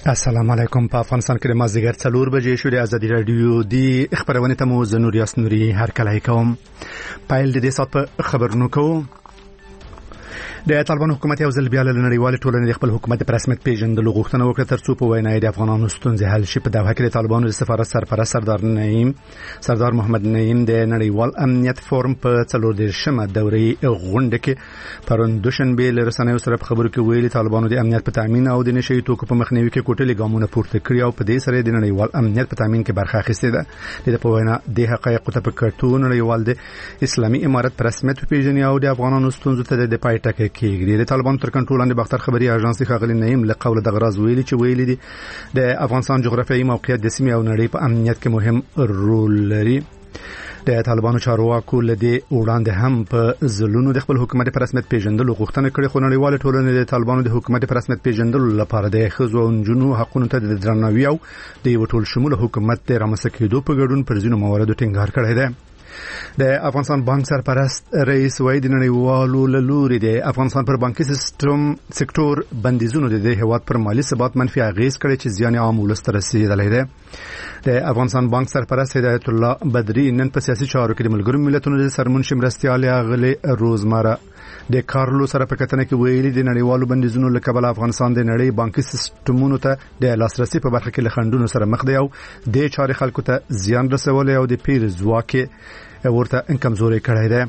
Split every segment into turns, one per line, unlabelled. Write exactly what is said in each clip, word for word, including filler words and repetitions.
السلام علیکم. په افغانستان کې د مازدیګر څلور بجې شوې. ازادي رادیو د خبرونه ته مو زنور یاسنوري هر کله کوم پایل د دې سات په خبرونو کوم. د طالبان حکومت یو ځل بیا له نړیوال ټولنې د خپل حکومت په رسمیت پیژندلو غوښتنه وکړه ترڅو په وینا د افغانانو ستونزې حل شي. په دغه کې د طالبانو د سفارت سرپرست سردار نعیم سردار محمد نعیم د نړیوال امنیت فورم په څلور دیرشمه دورې غونډه کې پرون دوشنبه له رسنیو سره په خبرو کې ویلي طالبانو د امنیت په تامین او د نشئی توکو په مخنیوي کې کوټلې ګامونه پورته کړی او په دې سره د نړیوال امنیت په تامین کې برخه اخیستې ده. د په وینا د حقایقو ته په کتو نړیوال د اسلامي امارت په رسمیت پیژني او د افغانانو ستونزو ته د پای ټکی کېږي. د طالبانو تر کنټرول لاندې باختر خبري اژانس ښاغلي نعیم له قوله د غراز ویلي چې ویلي دي د افغانستان جغرافیایي موقعیت د سیمې او نړۍ په امنیت کې مهم رول لري. د طالبانو چارواکو له دې وړاندې هم په ځلونو د خپل حکومت په رسمیت پیژندلو غوښتنه کړې خو نړیوال ټولنې د طالبانو د حکومت په رسمیت پیژندلو لپاره د ښځو او نجونو حقونو ته د درناوي او د یو ټول شموله حکومت د رامنځته کېدو په ګډون پر ځینو مواردو ټینګار کړی دی. د افغانستان بانک سرپرست رئیس وای د نړیوالو لوري د افغانستان پر بانکي سیستم سکتور بندیزونو د هیواد پر مالی ثبات منفي اغیز کړي چې زیان عام ولس ته رسیدلی دی. د افغانستان بانک سرپرست هدایت الله بدری نن په سیاسي چارو کې د ملګرو ملتونو د سرمنشي مرستيال اغلی روزمره د کارلو سره په کتنه کې ویلي د نړیوالو بندیزونو له کبله افغانستان د نړۍ بانکي سیستمونو ته د لاسرسي په برخه کې له خنډونو سره مخ دی او د چارې خلکو ته زیان رسولي او د پیر ځواک ورته کمزوري کړی دی.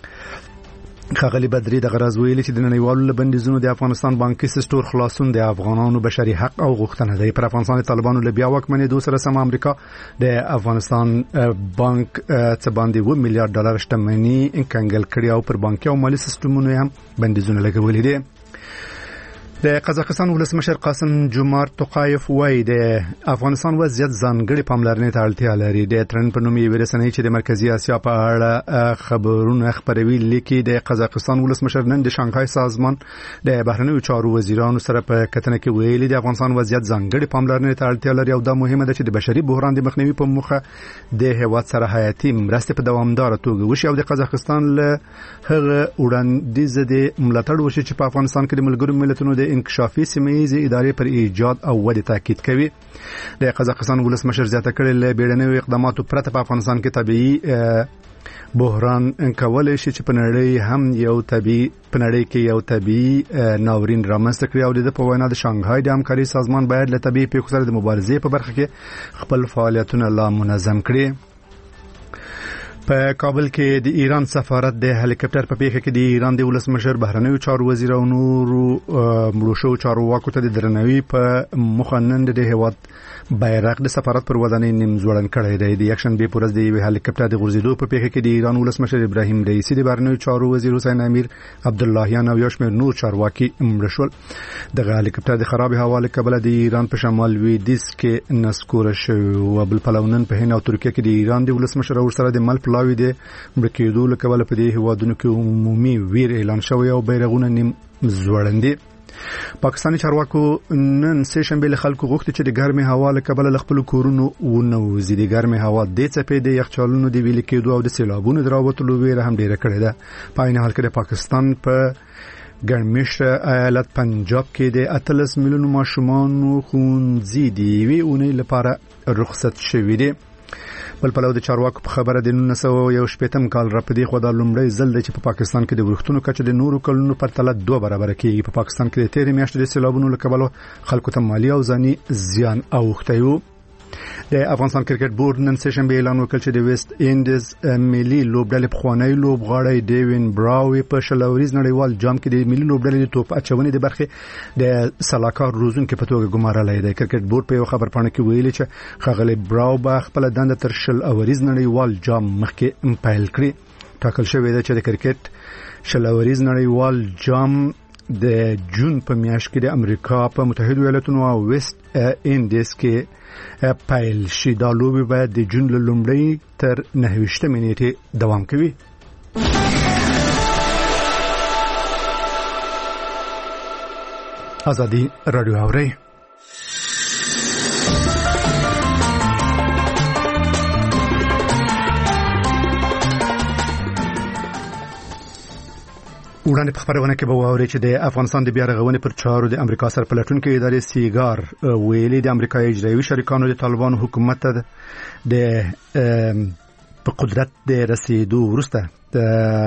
ښاغلي بدری د غرض ویلي چې د نړیوالو بندیزونو د افغانستان بانکي سکتور خلاصون د افغانانو بشري حق او غوښتنه دی. پر افغانستان د طالبانو له بیا واکمنې دوه سره سم امریکا د افغانستان بانک څخه باندې و میلیارډ ډالر شتمنۍ کنګل کړي او پر بانکي او مالی سیستمونو هم بندیزونه لګولي دي. د قزاقستان ولسمشر قاسم جومارت توقایف وای د افغانستان وضعیت ځانګړي پاملرنې ته اړتیا لري. د ترن په نوم یې رسنۍ چې د مرکزی اسیا په اړه خبرونه خبروي لیکي د قزاقستان ولسمشر نن د شانګهای سازمان د بهرنیو چارو وزیرانو سره په کتنه کې ویلي د افغانستان وضعیت ځانګړي پاملرنې ته اړتیا لري او دا مهمه ده چې د بشري بحران د مخنیوي په موخه د هیواد سره حیاتي مرستې په دوامدار توګه وشي او د قزاقستان له هغه وړاندیز د ملاتړ وشي چې په افغانستان کې د ملګرو ملتونو د انکشافي سیمه‌یزې ادارې پر ایجاد او ودې تاکید کوي. د قزاقستان ولسمشر زیاته کړې له بیړنیو اقداماتو پرته په افغانستان کې طبيعي بحران کولای شي چې په نړۍ هم یو طبيعي په نړۍ کې یو طبيعي ناورین رامنځته کړي او د په وینا د شانګهای د همکاري سازمان باید له طبيعي پیښو سره د مبارزې په برخه کې خپل فعالیتونه لا منظم کړي. په کابل کې د ایران سفارت د هلیکاپټر په پیښه کې د ایران د ولسمشر بهرنیو چارو وزیر او نورو مړو شو چارواکو ته د درناوي په مخنن د هیواد بیرغ د سفارت پر ودانۍ نیم ځوړن کړی دی. د یکشن به پورز د هلیکاپټر د غورځېدو په پیښه کې د ایران ولسمشر ابراهیم رئیسی د بهرنیو چارو وزیر حسین امیر عبداللهیان او یو شمېر نور چارواکي مړه شول. د هلیکاپټر د خراب هوا له کبله د ایران په شمال لویدیځ کې نسکور شو او بل پلوونن په هند او ترکیه کې د ایران د ولسمشر او سره د مل پلاوی د مړکېدو له کبله په دې هوادونو کې عمومي ویر اعلان شوی او بیرغونه نیم ځوړندي. پاکستاني چارواکو نن سه شنبه له خلکو غوښتي چې د ګرمي هوا له کبله له خپل کورونو ونوځي. د ګرمي هوا د څپې د یخچالونو د ویل کېدو او د سیلابونو دراوتلو ویره هم ډیره کړې ده. په عین حال کې د پاکستان په ګرمش ایالت پنجاب کې د اتلس میلیون ماشومان ښوونځي دی وی اونۍ لپاره رخصت شوي دي. بل پلو د چارواکو په خبره د نولس سوه یو شپږم کال را پدې خو د لومړی ځل د چې په پاکستان کې د ورښتونو کچه د نورو کلونو پر تله دوه برابر کېږي. په پاکستان کې د تیرې میاشتې د سیلابونو له کبله خلکو ته مالی او ځاني زیان اوښتی و. د افغانستان کرکټ بورډ نن سه شنبه اعلان وکړ چې د ویسټ انډیز ملي لوبډلې پخوانی لوبغاړی ډیوین براوی په شلوريز نړیوال جام کې د ملي لوبډلې د توپ اچونې د برخې د سلاکار روزونکو په توګه ګمارلای دی. کرکټ بورډ په یو خبر پاڼه کې ویلي چې ښاغلی براو به خپل دنده تر شل اوریز نړیوال جام مخکې پیل کړي. ټاکل شوی دی چې د کرکټ شل اوریز نړیوال جام د جون په میاشت کې د امریکا په متحده ایالاتونو او ویسټ انډیز کې پیل شي. دا لوبي باید د جون له لومړۍ تر نهویشتمې نیټې دوام کوي. ازادي رادیو اوري. وړاندې په خبرونه کې به واوري چې د افغانستان د بیا رغونې پر چارو د امریکا سره پلټونکو ادارې سیګار ویلي د امریکا اجرایوي شریکانو د طالبانو حکومت ته د په قدرت د رسیدو وروسته د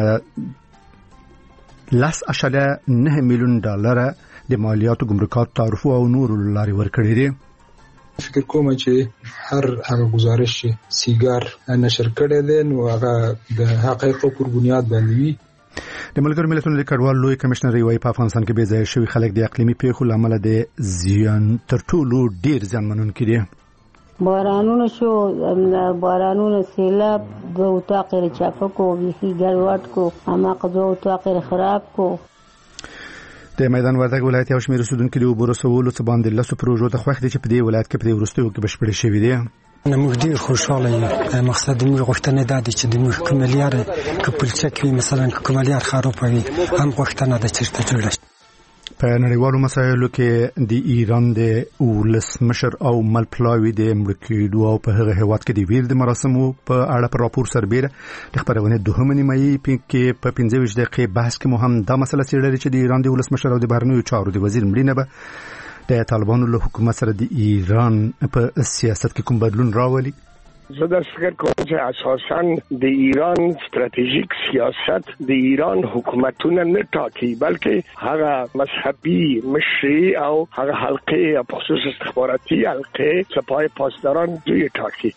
لاس اشاله نه میلیون ډالر د مالیاتو ګمرکات تعرفو او نور لاري ورکړي دي.
فکر کوم چې هر هغه گزارش سیګار نشر کړي دي نو هغه د حقایقو پر بنیاد باندې وي.
د ملګرو ملتونو د کډوال لوی کمشنر وایي په افغانستان کې بې ځایه شوي خلک د اقلیمي پیښو له امله د زیان تر ټولو ډیر زیانمنونکي دي.
بارانونه شو، بارانونه سیلاب، دو اتاق چاپه کو، بیخی ګډوډ کو، هماغه دو اتاق خراب کو.
د میدان وردګ ولایت یو شمېر اوسیدونکو د اوبو رسولو څخه باندې لسو پروژو ته خوښ دي چې په دې ولایت کې په دې وروستیو کې بشپړې شوې دي.
موږ ډیر خوشاله یو. مقصد موږ غوښتنه ده چې د موږ کوملیار کپلچک وي، مثلا کوملیار خراب وي، هم غوښتنه ده چې جوړ شي.
په نړیوالو مسایلو کې د ایران د ولسمشر او ملپلاوي د امریکایي او په هغه هیواد کې د ویر د مراسمو په اړه پر راپور سربېره د خبرونه دوهمه نیمایي کې په پنځه ویشت دقیقې بحث کې مهم دا مسله څېړلې چې د ایران د ولسمشر او د بهرنیو چارو د وزیر مړینه به د طالبانو له حکومت سره د ایران په سیاست کې کوم بدلون راولي.
زه د فکر کوم چې اساساً د ایران ستراتیژیک سیاست د ایران حکومتونه نه ټاکي، بلکې هغه مذهبي مشري او هغه حلقه یا خصوص استخباراتي حلقه سپاه پاسداران دوی ټاکي.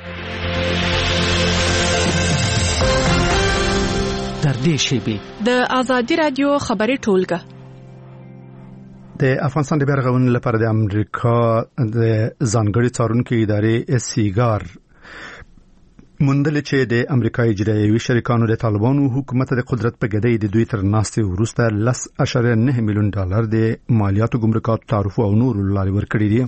در دې شیبه د آزادي رادیو خبري ټولګه
د افغانستان د بیا رغونې لپاره د امریکا د ځانګړي څارونکو ادارې سیګار موندل چې د امریکا اجرایوي شریکانو د طالبانو حکومت د قدرت په ګډۍ د دوی تر ناستې وروسته لس اشاریه نه میلیون ډالر د مالیاتو ګمرکات تعرفو او نور لارې ورکړي دي.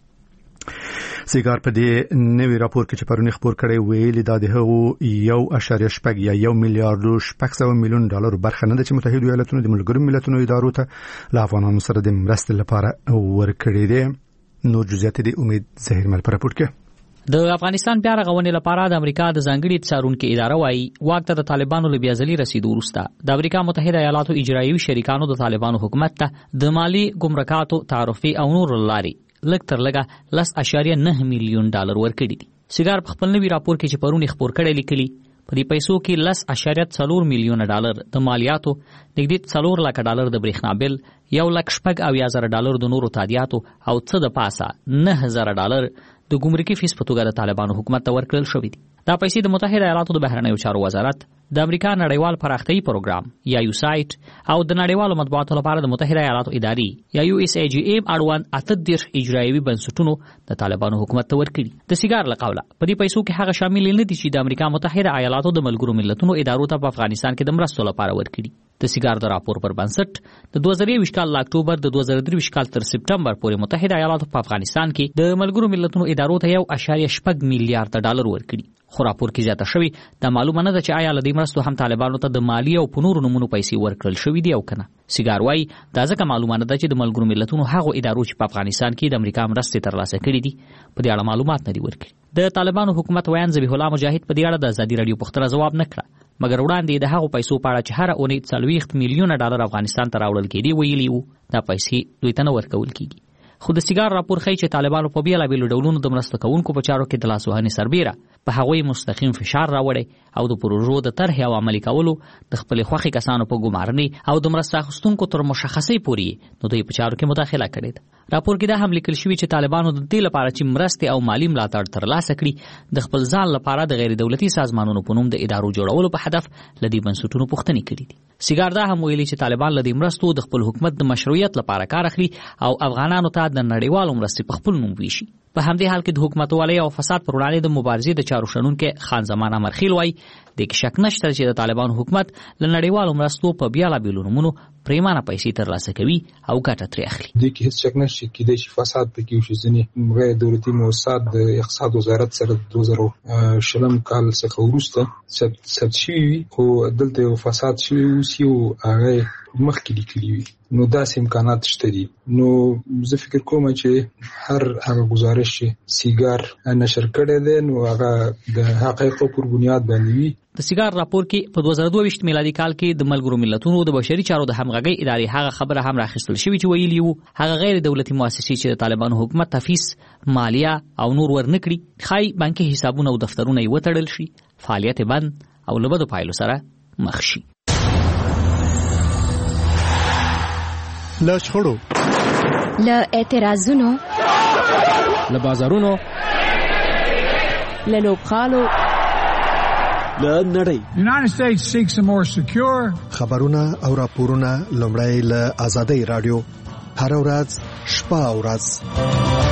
سیګار په دې نوي راپور کې چې پرونی خبر کړي ویلي دا د هغو یو اشاریه شپږ یا یو میلیارډ شپږ سوه میلیون ډالر برخه نه ده چې متحده ایالاتونو د ملګرو ملتونو ادارو ته له افغانانو سره د مرستې لپاره ورکړي دي. نور جزئیات د امید زهیر مل پر راپور کې.
د افغانستان بیا رغونې لپاره د امریکا د ځانګړي څارونکو اداره وايي واک ته د طالبانو له بیازلي رسیدو وروسته د امریکا متحده ایالاتو اجرایوي شریکانو د طالبانو حکومت ته د مالی ګمرکاتو تعرفي او نور لاري لږ تر لږه لس اشاریه نه میلیون ډالر ورکړي دي. سیګار په خپل نوي راپور کې چې پرونی خبر کړي لیکلي په دې پیسو کې لس اشاریه څلور میلیون ډالر د مالیاتو، نږدې څلور لک ډالر د برېښنا بل، یو لک شپږ او یا زره ډالر د نورو تادیاتو او څه د پاسه نه هزار ډالر د ګمرکي فیس په توګه د طالبانو حکومت ته ورکړل شوې دي. دا پیسې د متحده ایالاتو د بهرنیو چارو وزارت، د امریکا نړیوال پراختیايي پروګرام یا یو سایت او د نړیوالو مطبوعاتو لپاره د متحده ایالاتو ادارې یا یو اس ای جی ایم اړوند اته دېرش اجرایوي بنسټونو د طالبانو حکومت ته ورکړي. د سیګار له قوله په دې پیسو کې هغه شامل نه دي چې د امریکا متحده ایالاتو د ملګرو ملتونو ادارو ته په افغانستان کې د مرستو لپاره ورکړي. د سیګار د راپور پر بنسټ د دوه زره یو کال له اکتوبر د دوه زره درې کال تر سپټمبر پورې متحده ایالاتو په افغانستان کې د ملګرو ملتونو ادارو ته یو اشاریه شپږ میلیارډ ډالر ورکړي. خو راپور کې زیاته شوی دا معلومه نه ده چې آیا لدې مرستو هم طالبانو ته د مالی او پنورو نمونو پیسې ورکړل شوې دي او کنه. سیګار وايي دا ځکه معلومه نه ده چې د ملګرو ملتونو هغو ادارو چې په افغانستان کې د امریکا مرستې ترلاسه کړې دي په دې اړه معلومات نه دي ورکړي. د طالبانو حکومت ویان ذبیح الله مجاهد په دې اړه د آزادي رادیو پوښتنه ځواب نه کړه، مګر وړاندې د هغو پیسو په اړه چې هر اونۍ څلوېښت میلیونه ډالر افغانستان ته راوړل کېدي ویلي وو دا پیسې دوی ته نه ورکول کېږي. خو د سیګار راپور ښیي چې طالبانو په بیلابیلو ډولونو د مرسته کوونکو په چارو کې د لاسوهنې سربیره په هغوی مستقیم فشار راوړی او د پروژو د طرحې او عملي کولو د خپلې خوښې کسانو په ګمارنې او د مرسته اخیستونکو تر مشخصې پورې نو دوی په چارو کې مداخله کړې ده. راپور کې دا هم لیکل شوي چې طالبانو د دې لپاره چې مرستې او مالی ملاتړ ترلاسه کړي د خپل ځان لپاره د غیر دولتي سازمانونو په نوم د ادارو جوړولو په هدف له دې بنسټونو پوښتنې کړې دي. سیګار دا هم ویلي چې طالبان له دې مرستو د خپل حکومت د مشروعیت لپاره کار اخلي او افغانانو ته د نړیوالو مرستې په خپل نوم ویشي. په همدې حال کې د حکومتوالۍ او فساد پر وړاندې د مبارزې د چارو شنونکي خان زمان امرخیل وایي د کې شک نشته چې د طالبانو حکومت له نړیوالو مرستو په بیلابیلو نومونو پریمانه پیسې ترلاسه کوي او ګټه ترې اخلي.
د کې هیڅ شک نشته چې د فساد په کې وشي ځنې غیر دولتي مؤسسات د اقتصاد وزارت سره د دوه زره شلم کال څخه وروسته ثبت شوي خو دلته یو فساد شوی اوسي او هغه مخکې لیکلي وي نو داسې امکانات شته دي. نو زه فکر کوم چې هر هغه گزارش چې سیګار نشر کړی دی نو هغه د حقایقو پر بنیاد باندې وي
د سیګار راپور کې په دوه زره دوه ویشت میلادي کال کې د ملګرو ملتونو د بشري چارو د همغږۍ ادارې هغه خبره هم راخیستل شوې چې ویلي وو هغه غیر دولتي مؤسسې چې د طالبانو حکومت تفیس، مالیه او نور ورنکړي خای بانکي حسابونه او دفترونه یې وتړل شي، فعالیت بند او له بدو پایلو سره مخ شي.
له شخړو،
له اعتراضونو،
له بازارونو،
له لوبغالو،
له نړۍ.
United States seeks a more secure.
خبرونه او راپورونه لومړی له آزادۍ رادیو هر ورځ شپه او ورځ.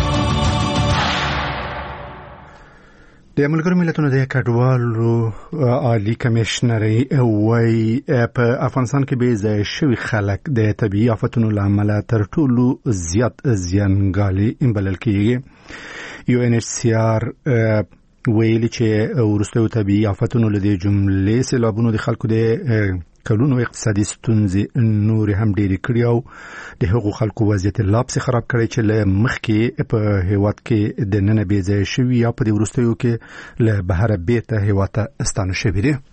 د ملګرو ملتونو د کډوالو عالی کمشنري وایي په افغانستان کې به ځای شوي خلک د طبيعي آفتونو له امله تر ټولو زیات زیانګالي بلل کېږي. یو ان ایچ سی آر ویلي چې وروستیو طبيعي آفتونو له دې جملې سیلابونو د خلکو د کلونو اقتصادي ستونزې نور هم ډېرې کړې او د هغو خلکو وضعیت لا پسې خراب کړی چې له مخکې په هیواد کې د نن بې ځایه شوي یا په دې وروستیو کې له بهره بیرته هیواد ته ستانه شوي دي.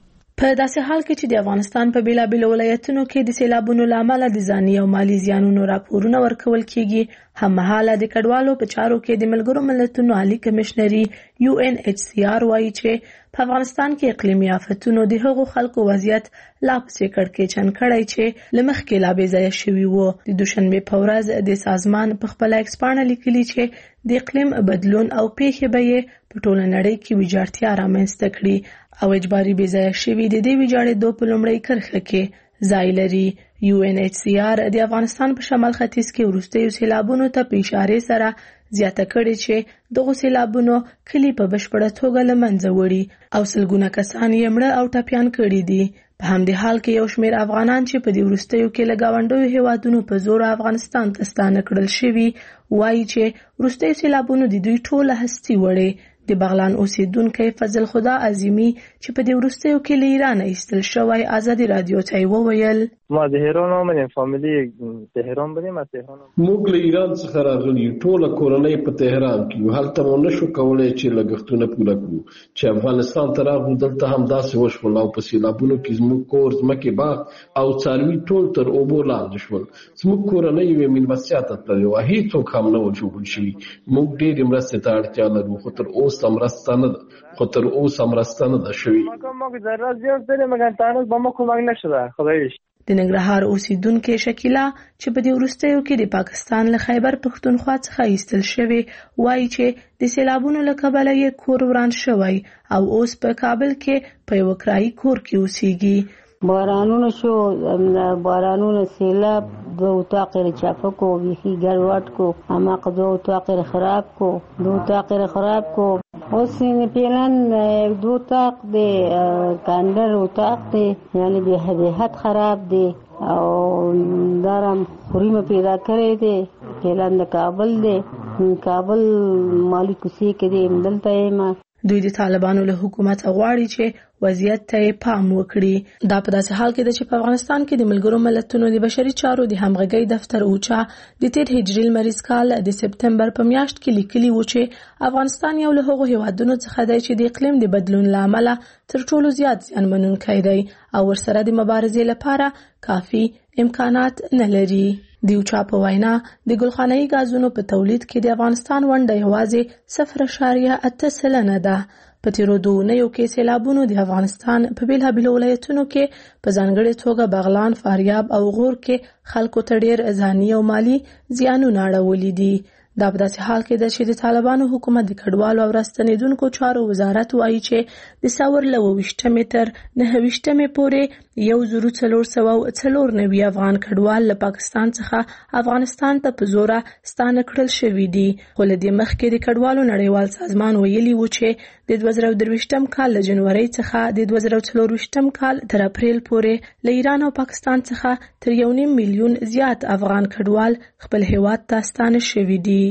په داسې حال کې چې د افغانستان په بیلابیلو ولایتونو کې د سیلابونو له امله د ځاني او مالی زیانونو راپورونه ورکول کیږي، هممهاله د کډوالو په چارو کې د ملګرو ملتونو عالی کمشنري یو ان ایچ سی آر وایي چې په افغانستان کې اقلیمي آفتونو د هغو خلکو وضعیت لا پسې کړکېچن کړی چې له مخکې لا بې ځایه شوي وو. د دوشنبې په ورځ د سازمان په خپله ایکسپاڼه لیکلي چې د اقلیم بدلون او پیښې به یې په ټوله نړۍ کې ویجاړتیا رامنځته کړي او اجباري بې ځایه شوي د دې ویجاړېدو په لومړۍ کرښه کې ځای لري. یو ان ایچ سی آر د افغانستان په شمال ختیځ کې وروستیو سیلابونو ته په اشارې سره زیاته کړې چې دغه سیلابونو کلی په بشپړه توګه له منځه وړي او سلګونه کسان یې مړه او ټپیان کړي دي. په همدې حال کې یو شمېر افغانان چې په دې وروستیو کې له ګاونډیو هیوادونو په زور افغانستان ته ستانه کړل شوي وایي چې وروستیو سیلابونو د دوی ټوله هستي وړې. د بغلان اوسیدونکی فضل خدا عظیمی چې په دې وروستیو کې له ایران ایستل شوی آزادي رادیو ته وویل
ما د هرون ومن فامیلی تهران بودیم از تهران
موږ له ایران څخه راغلي ټوله کورنۍ په تهران کې هلته مو نشو کولای چې لګښتونه پوره کړو چې افغانستان ته راغلو دلته هم داسې وشول او په سیلابونو کې زموږ کور ځمکې باغ او څاروي ټول تر اوبو لاندې شول. زموږ کورنۍ یوې میلمستیا ته تللې وه، هېڅوک هم نه و جوړ شوي. موږ ډېرې مرستې ته اړتیا لرو خو تر اوسه مرسته نه ده خو تر اوسه مرسته نه ده شوې.
موږ ضرورت زیات داریم مګر تا هنوز به ما کمک نشده خدایش.
د ننګرهار اوسیدونکې شکیلا چې په دې وروستیو کې د پاکستان له خیبر پښتونخوا څخه ایستل شوی وایي چې د سیلابونو له کبله یې کور وران شوی او اوس په کابل کې په یو کرایي کور کې اوسېږي.
بارانونه شو، بارانونه سیلاب دو اتاق چاپه کو بیخی گروات کو اما دو اتاق خراب کو دو اتاق خراب کو اوس پیلن دو اتاق دی کاندر اتاق دی یعنی به حد خراب دی او دارم خوریم پیدا کړی دی. پیلن د کابل دی، کابل مالی کوسی کې دی دلته ما
دوی د طالبانو له حکومت غواړي چې وضعیت ته پام وکړي. دا په داسې حال کې ده چې په افغانستان کې د ملګرو ملتونو د بشري چارو د همغږۍ دفتر اوچا د تیر هجري لمریز کال د سپتمبر په میاشت کې لیکلي و چې افغانستان یو له هغو هیوادونو څخه دی چې د اقلیم د بدلون له امله تر ټولو زیات زیانمنونکی دی او ورسره د مبارزې لپاره کافي امکانات نه لري. د اوچا په وینا د ګلخانه‌ای غازونو په تولید کې د افغانستان ونډه یوازې صفر اعشاریه اته سلنه ده. په تیرو دوه نویو کې سیلابونو د افغانستان په بیلابیلو ولایتونو کې په ځانګړې توګه بغلان، فاریاب او غور کې خلکو ته ډېر ځاني او مالی زیانونه اړولي دي. دا په داسې حال کې ده چې د طالبانو حکومت د کډوالو او راستنېدونکو چارو وزارت وایي چې د ساور له اووه ویشتمې تر نهه ویشتمې پورې یو زرو څلور سوه څلور نوي افغان کډوال له پاکستان څخه افغانستان ته په زوره ستانه کړل شوي دي. خو له دې مخکې د کډوالو نړیوال سازمان ویلي و چې د دوه زره درویشتم کال له جنورۍ څخه د دوه زره څلورویشتم کال تر اپریل پورې له ایران او پاکستان څخه تر یو نیم میلیون زیات افغان کډوال خپل هیواد ته ستانه شوي دي.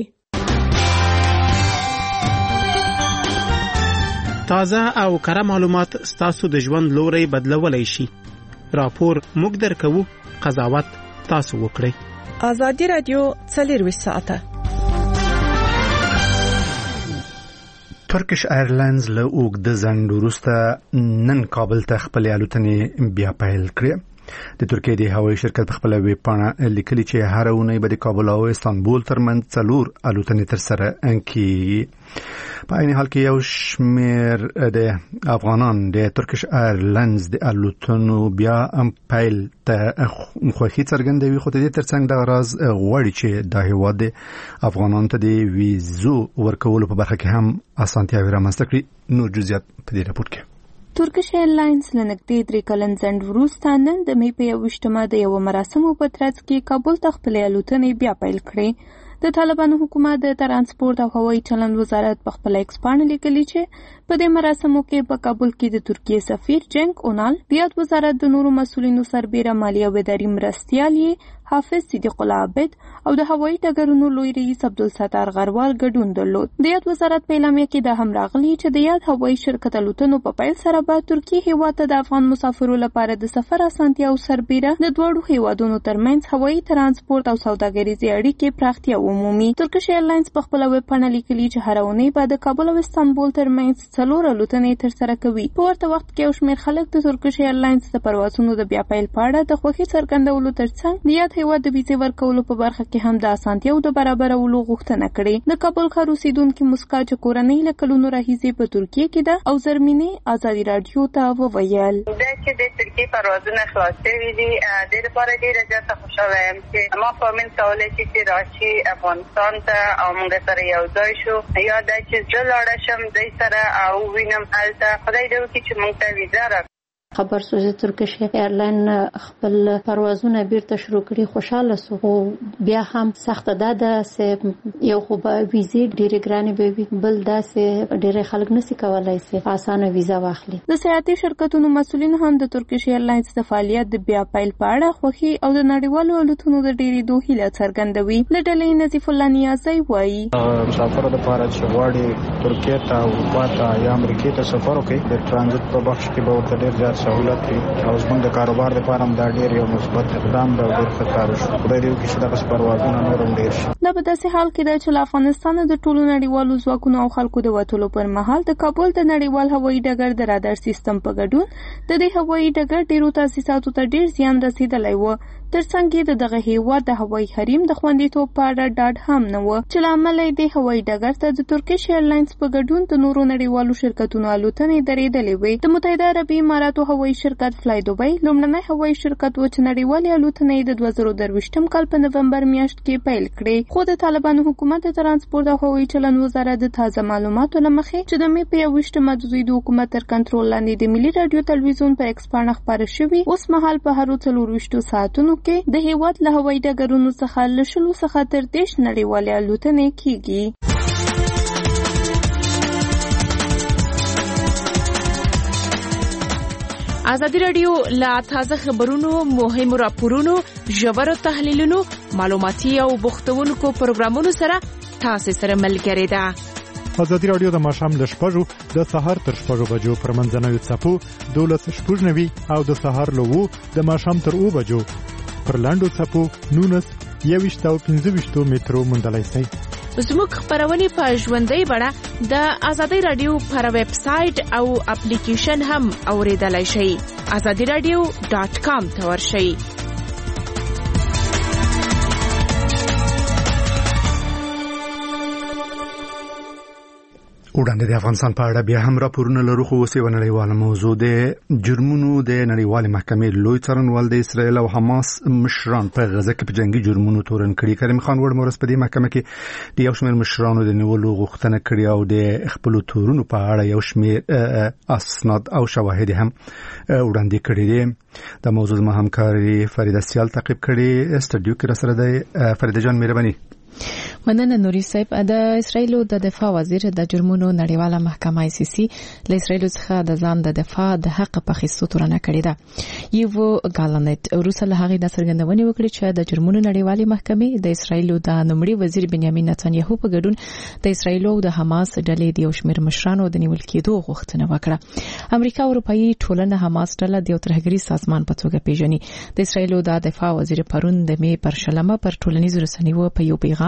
تازه او کره معلومات ستاسو د ژوند لوري بدلولای شي. راپور موږ درکوو، قضاوت تاسو وکړئ.
آزادي رادیو څلور ساعته
ترکیش ایرلاینز له اوږده ځنډ وروسته نن کابل ته خپلې الوتنې بیا پیل کړې. د ترکیې د هوایي شرکت په خپل ویب پاڼه لیکلي چې هر اونۍ به د کابل او استانبول ترمنځ څلور الوتنې ترسره کیږي. په عین حال کې یو شمېر د افغانان د ترکیش ایرلاینز د الوتنو بیا هم پیل ته خوښي څرګندوي، خو د دې ترڅنګ دغه راز غواړي چې د هېواد د افغانانو ته د ویزو ورکولو په برخه کې هم اسانتیاوې رامنځته کړي. نور جزئیات په دې راپور کې.
ترکیش ایرلاینز له نږدې درې کلن ځنډ وروسته نن د مې په یوویشتمه د یوه مراسمو په ترڅ کې کابل ته خپلې الوتنې بیا پیل کړې. د طالبانو حکومت د ترانسپورت او هوایي چلند وزارت په خپل ایکس پاڼه لیکلي چې په دې مراسمو کې په کابل کې د ترکیې سفیر جنګ اونال، د یاد وزارت د نورو مسؤلینو سربیره مالیه او اداري مرستیال حافظ صدیق الله عابد او د هوایي ډګرونو لوی رئیس عبدالستار غروال ګډون درلود. د یاد وزارت په اعلامیه کې دا هم راغلی چې د یاد هوایي شرکت الوتنو په پیل سره به ترکیې هیواد ته د افغان مسافرو لپاره د سفر اسانتیا او سربیره د دواړو هیوادونو ترمنځ هوایي ترانسپورت او سوداګریزي اړیکې پراختیا ومومي. ترکیش ایرلاینز په خپل ویب پاڼه لیکلي چې هر اونۍ به د کابل او استانبول ترمنځ څلور الوتنې ترسره کوي. په ورته وخت کې یو شمېر خلک د ترکیش ایرلاینز د پروازونو د بیا پیل په اړه د خوښۍ څرګندولو ترڅنګ د یاد هیواد د ویزې ورکولو په برخه کې هم د اسانتیاو د برابرولو غوښتنه کړې. د کابل ښار اوسیدونکي مسکا چې کورنۍ له کلونو راهیسې په ترکیې کې ده او زرمینې ازادي راډیو ته وویل
دا چې د ترکیې پروازونه خلاص شوي دي، د لپاره ډېره زیاته خوشحاله یم چې ما فهمین کولی شي چې راشي افغانستان ته او موږ سره یو ځای شو، یا دا چې زه لاړه شم دوی سره او وینم هلته خدای دې وکړي چې موږ ته ویزه راکړي.
خبر شو چې ترکیش ایرلاین خپل پروازونه بیرته شروع کړي. خوشاله سو، خو بیا هم سخت ده ده چې یو خو به ویزې ډېرې ګرانې به وي، بل دا چې ډېر خلک نشي کولای چې اسانه ویزه واخلي.
د سیاحتي شرکتونو مسؤلین هم د ترکیش ایرلاینز د فعالیت د بیا پیل په اړه خوښي او د نړیوالو الوتنو د ډېرېدو هیله څرګندوي. له ډلې نظیف الله نیازی وایي
مسافرو لپاره چې غواړي ترکیې ته او اروپا ته یا امریکې ته سفر وکړي د ترانزیت په بخش کې به ورته ډېر زیات سہولت وي او زموږ د کاروبار لپاره هم دا ډېر یو مثبت اقدام ده او ډېر ښه کار وشو. خدای دې وکړي چې دغسې پروازونه نور هم ډېر شي.
دا په داسې حال کې ده چې له افغانستانه د ټولو نړیوالو ځواکونو او خلکو د وتلو پر مهال د کابل د نړیوال هوایي ډګر د رادار سیستم په ګډون د دې هوایي ډګر ډېرو تاسیساتو ته ډېر زیان رسېدلی و. ترڅنګ یې د دغه هیواد د هوایي حریم د خوندیتوب په اړه ډاډ هم نه و چې له امله یې د هوایي ډګر ته د ترکیش ایرلاینز په ګډون د نورو نړیوالو شرکتونو الوتنې درېدلې وې. د متحده عربي اماراتو هوایي شرکت فلای دوبۍ لومړنی هوایي شرکت و چې نړیوالې الوتنې د دوه زره درویشتم کال په نومبر میاشت کې پیل کړې، خو د طالبانو حکومت د ترانسپورت او هوایي چلند وزارت د تازه معلوماتو له مخې چې د مې په یوویشتمه د دوی د حکومت تر کنټرول لاندې د ملي راډیو تلویزیون په ایکس پاڼه خپاره شوي، اوس مهال په هرو څلورویشتو ساعتونو کې د هیواد له هوایي ډګرونو څخه له شلو څخه تر دېرش نړیوالې الوتنې کیږي.
ازادي راډیو لا تازه خبرونو، مهمو راپورونو، ژورو تحلیلونو، معلوماتي او بوختونکو پروګرامونو سره تاسو سره ملګری ده.
ازادي راډیو د ماښام له شپږو د سهار تر شپږو بجو پر منځنوي څپو دولس شپږ نوي او د سهار له اوو د ماښام تر اوو بجو پر لاندو څپو نونس یوویشت او پنځه ویشتو مترو موندلی شئ.
زموږ خبرونه په ژوندۍ بڼه د ازادي راډیو پر ویب سټ او اپلیکیشن هم اوریدلای شئ. ازادي راډیو ډاٹ کام ته ورشئ.
وړاندې د افغانستان په اړه بیا هم راپورونه لرو، خو اوس یوه نړیواله موضوع د جرمونو د نړیوالې محکمې لوی څارنوال د اسرائیل او حماس مشران په غزه کې په جنگي جرمونو تورن کړي. کریم خان وړمورس په دې محکمه کې د یو شمېر مشرانو د نیولو غوښتنه کړې او د خپلو تورونو په اړه یو شمېر اسناد او شواهد هم وړاندې کړي دي. د موضوع زما همکاري فریده سیال تعقیب کړي. استډیو کې راسره دی فریده جان، مهرباني.
مننه نوري صاحب. د اسرائیل د دفاع وزیر د جرمونو نړیواله محکمه آی سی سی له اسرائیل څخه د ځان د دفاع د حق په خصوص تورنه کړې ده. یو ګالنت روسه له هغه د سرګندونې وکړي چې د جرمونو نړیوالې محکمې د اسرائیل د نومړي وزیر بنیامین نتنیاهو په ګډون د اسرائیل او د حماس ډلې د یو شمېر مشرانو د نیول کېدو غوښتنه وکړه. امریکا او اروپאי ټولنه حماس ډله د یو ترهګري سازمان په توګه پیژني. د اسرائیل د دفاع وزیر پرون د مې پر شلمه پر ټولنیزو رسنیو په یو پیغام کې ویلي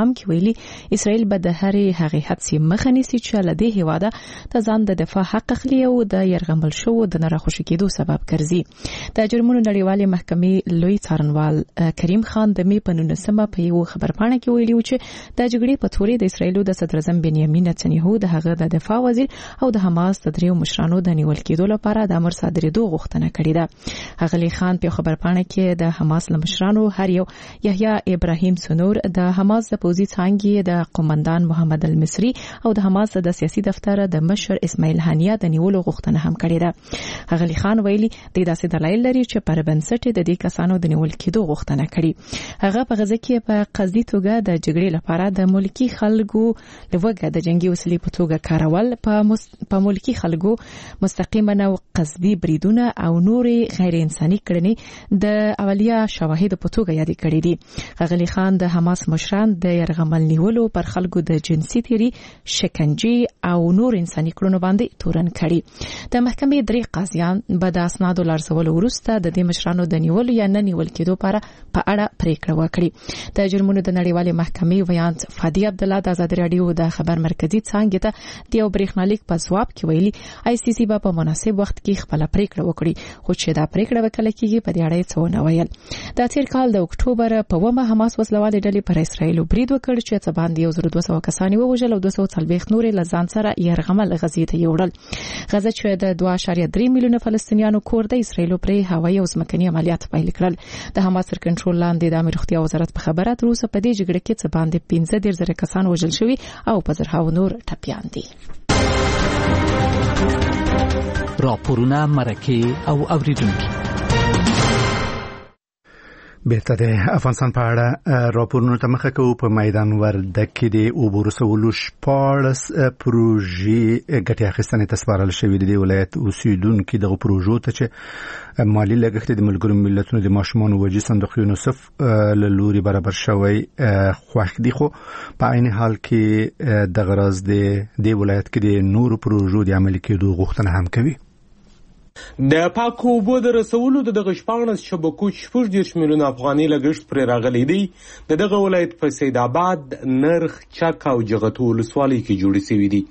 ویلي اسرائیل به د هرې هغې حادثې مخه نیسي چې له دې هیواده د ځان د دفاع حق اخلي او د یرغمل شوو د نه راخوشي کېدو سبب ګرځي. د جرمونو نړیوالې محکمې لوی څارنوال کریم خان د مې په نولسمه په یو خبرپاڼه کې ویلي و چې د جګړې په تورې د اسرائیلو د صدر اعظم بنیامین نتنیاهو د هغه د دفاع وزیر او د حماس د دریو مشرانو د نیول کېدو لپاره د امر صادرېدو غوښتنه کړې ده. اغلی خان په خبرپاڼه کې د حماس لمشرانو هر یو یحیی ابراهیم سنور د حماس د پوزي څانګې د قومندان محمد المصری او د حماس د سیاسي دفتر د مشر اسماعیل هانیه د نیولو غوښتنه هم کړې ده. اغلی خان ویلي د داسې دلایل لري چې پر بنسټ د دې کسانو د نیول کېدو غوښتنه کړې. هغه په غزه کې په قصدي توګه د جګړې لپاره د ملکی خلکو لوګه د جنگي وسلې په توګه کارول په مس... په ملکی خلکو مستقیما او قصدي بریدونه او نورې غیر انساني کړنې د اولیا شواهد په توګه یاد کړې دي. اغلی خان د حماس مشران د يرغمل نیولو پر خلکو د جنسي تیری، شکنجه او نور انساني کړنو باندې تورن کړي. د محکمې درې قاضیان به د اسنادو لارښوولو وروسته د دې مشرانو د نیولو یا نه نیول کېدو لپاره په اړه پریکړه وکړي. د جرمونو د نړیوالې محکمې ویاند فادي عبد الله د آزاد رادیو د خبر مرکزی څنګه ته د یو برېښنالیک په جواب کې ویلي آی سی سی به په مناسب وخت کې خپل پریکړه وکړي، خو چې دا پریکړه وکړه کېږي په دې اړه څه ونه ویل. د تیر کال د اکتوبر په ومه حماس وسلوالې ډلې پر اسرائیل برید وکړ چې څه باندې یو زر دوه سوه کسان ووژل او دوه سوه څلوېښت نور له ځان سره يرغمل غزې ته یوړل. غزه چې د دوه اعشاریه درې میلیونه فلسطینیانو کور د اسرائیل پرې هوایي او ځمکني عملیات پیل کړل. د حماس تر کنټرول لاندې د امیر روغتیا وزارت په خبره تر اوسه په دې جګړه کې څه باندې پنځه دېرش زره کسان وژل شوي او په زرهاو نور ټپیان دي.
راپورونه مرکه او اوریدونکو
بیرته د افغانستان په اړه راپورونو ته مخه کوو. په میدان وردګ کې د اوبو رسولو شپاړس پروژې ګټې اخیستنې ته سپارل شوې دي. د ولایت اوسیدونکو دغه پروژو ته چې مالی لګښت د ملګرو ملتونو د ماشومانو وجې صندوق یونیسف له لوري برابر شوی خوښ دي، خو په عین حال کې د غرض د دې ولایت کې د نورو پروژو د عملي کېدو غوښتنه هم کوي.
د پاکو اوبو د رسولو د دغه شپاړس شبکو شپږ دېرش میلیونه افغاني لګښت پرې راغلی دی. د دغه ولایت په سید آباد، نرخ، چک او جغتو ولسوالۍ کې جوړې شوي دي.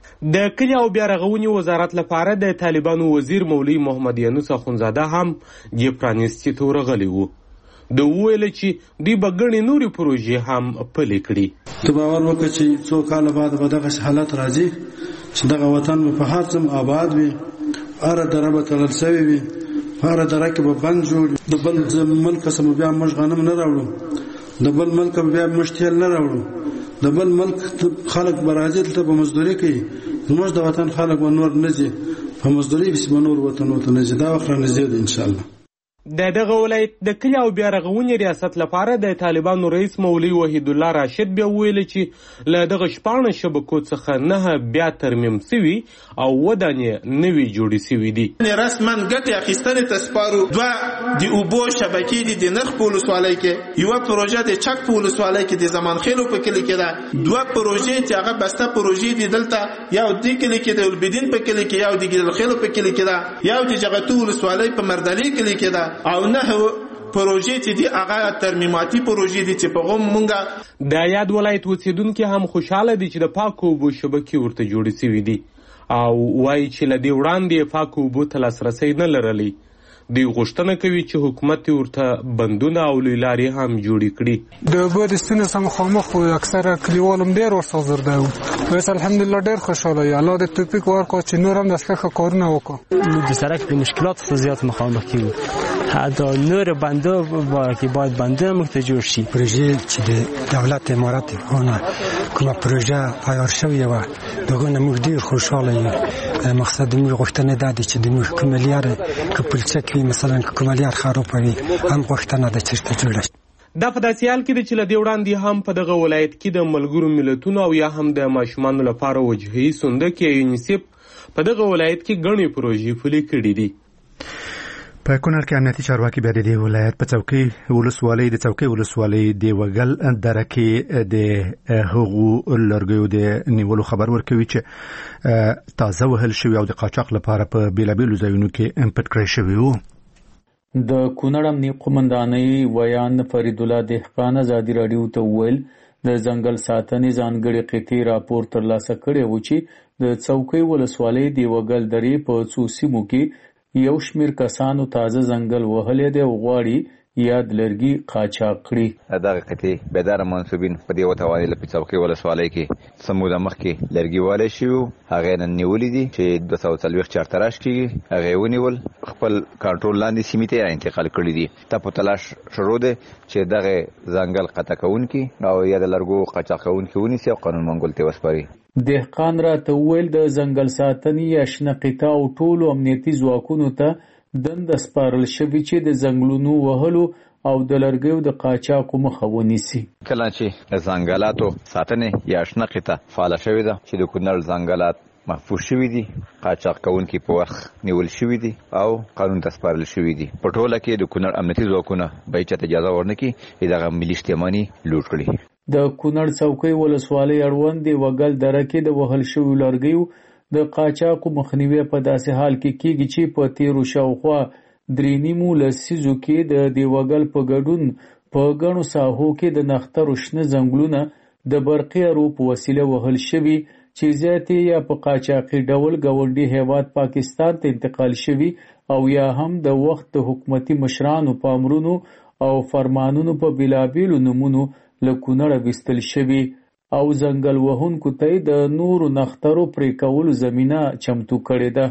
د کلي او بیا رغونې وزارت لپاره د طالبانو وزیر مولوي محمد یونس اخونزاده هم د پرانیستي ته ورغلی و. د وویل چې دوی به ګڼې نورې پروژې هم پلې کړي.
ته باور وکړه چې څو کاله بعد به دغه حالت راځي چې دغه وطن به په هر څه آباد وي، هر دره به تړل شوې وي، هر دره کې به بند جوړ، د بل ملک څخه بیا موږ غنم نه راوړو، د بل ملک بیا موږ تیل نه راوړو، د بل ملک خلک به راځي دلته به مزدوري کوي، زموږ د وطن خلک به نور نه ځي په مزدوري پسې به نور وطنو ته نه ځي. دا وخت رانږدې دی انشاءالله.
د دغه ولایت د کلي او بیا رغونې ریاست لپاره د طالبانو رئیس مولوي وحید الله راشد بیا ویل چې له دغه شپاړس شبکو څخه نه بیا ترمیم شوي او ودانې نوي جوړې شوي دي.
رسما ګټې اخیستنې ته سپارو. دوه د اوبو شبکې دي د نرخ په ولسوالۍ کې، یوه پروژه د چک په ولسوالۍ کې د زمانخیلو په کلي کې ده، دوه پروژې چې هغه بسته پروژې دي دلته یو دې کلي کې د البدین په کلي کې، یو د ګیدلخیلو په کلي کې ده، یو د جغتو ولسوالۍ په مردلي کلي کې ده، او نه پروژې چې دی هغه ترمیماتي پروژې دي چې په غوم مونږه.
د یاد ولایت اوسیدونکو هم خوشاله دي چې د پاکو اوبو شبکې ورته جوړې شوي دي او وایي چې له دې وړاندې پاکو اوبو ته لاسرسی نه لرلی. دوی غوښتنه کوي چې حکومت ورته بندونه او لوی لارې هم جوړې کړي.
د اوبو د ستونزو سره مخامخ وو، اکثره کلیوال هم ډېر ورسره زرده وو. اوس الحمدلله ډېر خوشحاله یو. الله دې توفیق ورکړي چې نور هم داسې ښه کارونه وکړو.
د سړک د مشکلاتو څخه زیات مخامخ کیږو. حتی نور بنده که باید بنده موږ ته جوړ شي.
پروژې چې د دولت امارات افغانه کومه پروژه عیار شوې وه دغه نه موږ ډېر خوشحاله یو. مقصد موږ غوښتنه دا ده چې د موږ کومه لاره که پلچک وي مثلا که کومه لاره خرابه وي هم غوښتنه ده چې ورته جوړه شي.
دا په داسې حال کې ده چې له دې وړاندې هم په دغه ولایت کې د ملګرو ملتونو او یا هم د ماشومانو لپاره وجهي صندوق یا یونیسف په دغه ولایت کې ګڼې پروژې پلې کړي دي.
په کونړ کې امنیتي چارواکي بیا د ولایت په چوکۍ ولسوالۍ د چوکۍ ولسوالۍ د وګل دره کې د هغو لرګیو د نیولو خبر ورکوي چې تازه وهل شوي او د قاچاق لپاره په بیلابیلو ځایونو کې امپورټ کړی شوي وو.
د کونړ امنیه قومندانۍ ویان فرید الله دهقان ازادي راډیو ته وویل
د ځنګل ساتنې ځانګړي قطعې راپور ترلاسه کړی و چې د څوکۍ ولسوالۍ د یوګل درې په څو سیمو کې یو شمېر کسانو تازه ځنګل وهلی دی او غواړي یا د لرګي قاچاق کړي.
دغه قطعې بیداره منصوبین په دې وتوانې له څوکۍ ولسوالۍ کې څه موده مخکې لرګي والی شوي وو، هغې نن نیولي دي چې دوه سوه څلوېښت چارتراش کېږي، هغې ونیول خپل کنټرول لاندې سیمې ته یې را انتقال کړي دي. ته په تلاش شروع دی چې دغه ځنګل قطع کوونکي او یا د لرګو قاچاق کوونکي ونیسي او قانون منګول ته وسپاري.
دهقان راته وویل د ځنګل ساتنې یا شنه قطع او ټولو امنیتي ځواکونو ته دنده سپارل شوې چې د ځنګلونو وهلو او د لرګیو د قاچاقو مخه ونیسي.
کله چې د ځنګلاتو ساتنې یا شنه قطع فعاله شوې ده چې د کونړ ځنګلات محفوظ شوي دي، قاچاق کوونکي په وخت نیول شوي دي او قانون ته سپارل شوي دي. په ټوله کې د کونړ امنیتي ځواکونه به هېچاته اجازه ورنکړي چې دغه ملي شتمني لوټ کړي.
د کونړ څوکۍ ولسوالۍ اړوند د وګل دره کې د وهل شویو لرګیو د قاچاقو مخنیوی په داسې حال کې کېږي چې په تیرو شاوخوا درې نیمو لسیزو کې د دیوګل په ګډون په ګڼو ساحو کې د نښترو شنه ځنګلونه د برقي ارو په وسیله وهل شوي چې زیاتې یا په قاچاقي ډول ګاونډي هیواد پاکستان ته انتقال شوي او یا هم د وخت د حکومتي مشرانو په امرونو او فرمانونو په بېلابېلو نومونو له کونړه ویستل شوي او ځنګل وهونکو ته د نورو نښترو پرې کولو زمینه چمتو کړې ده.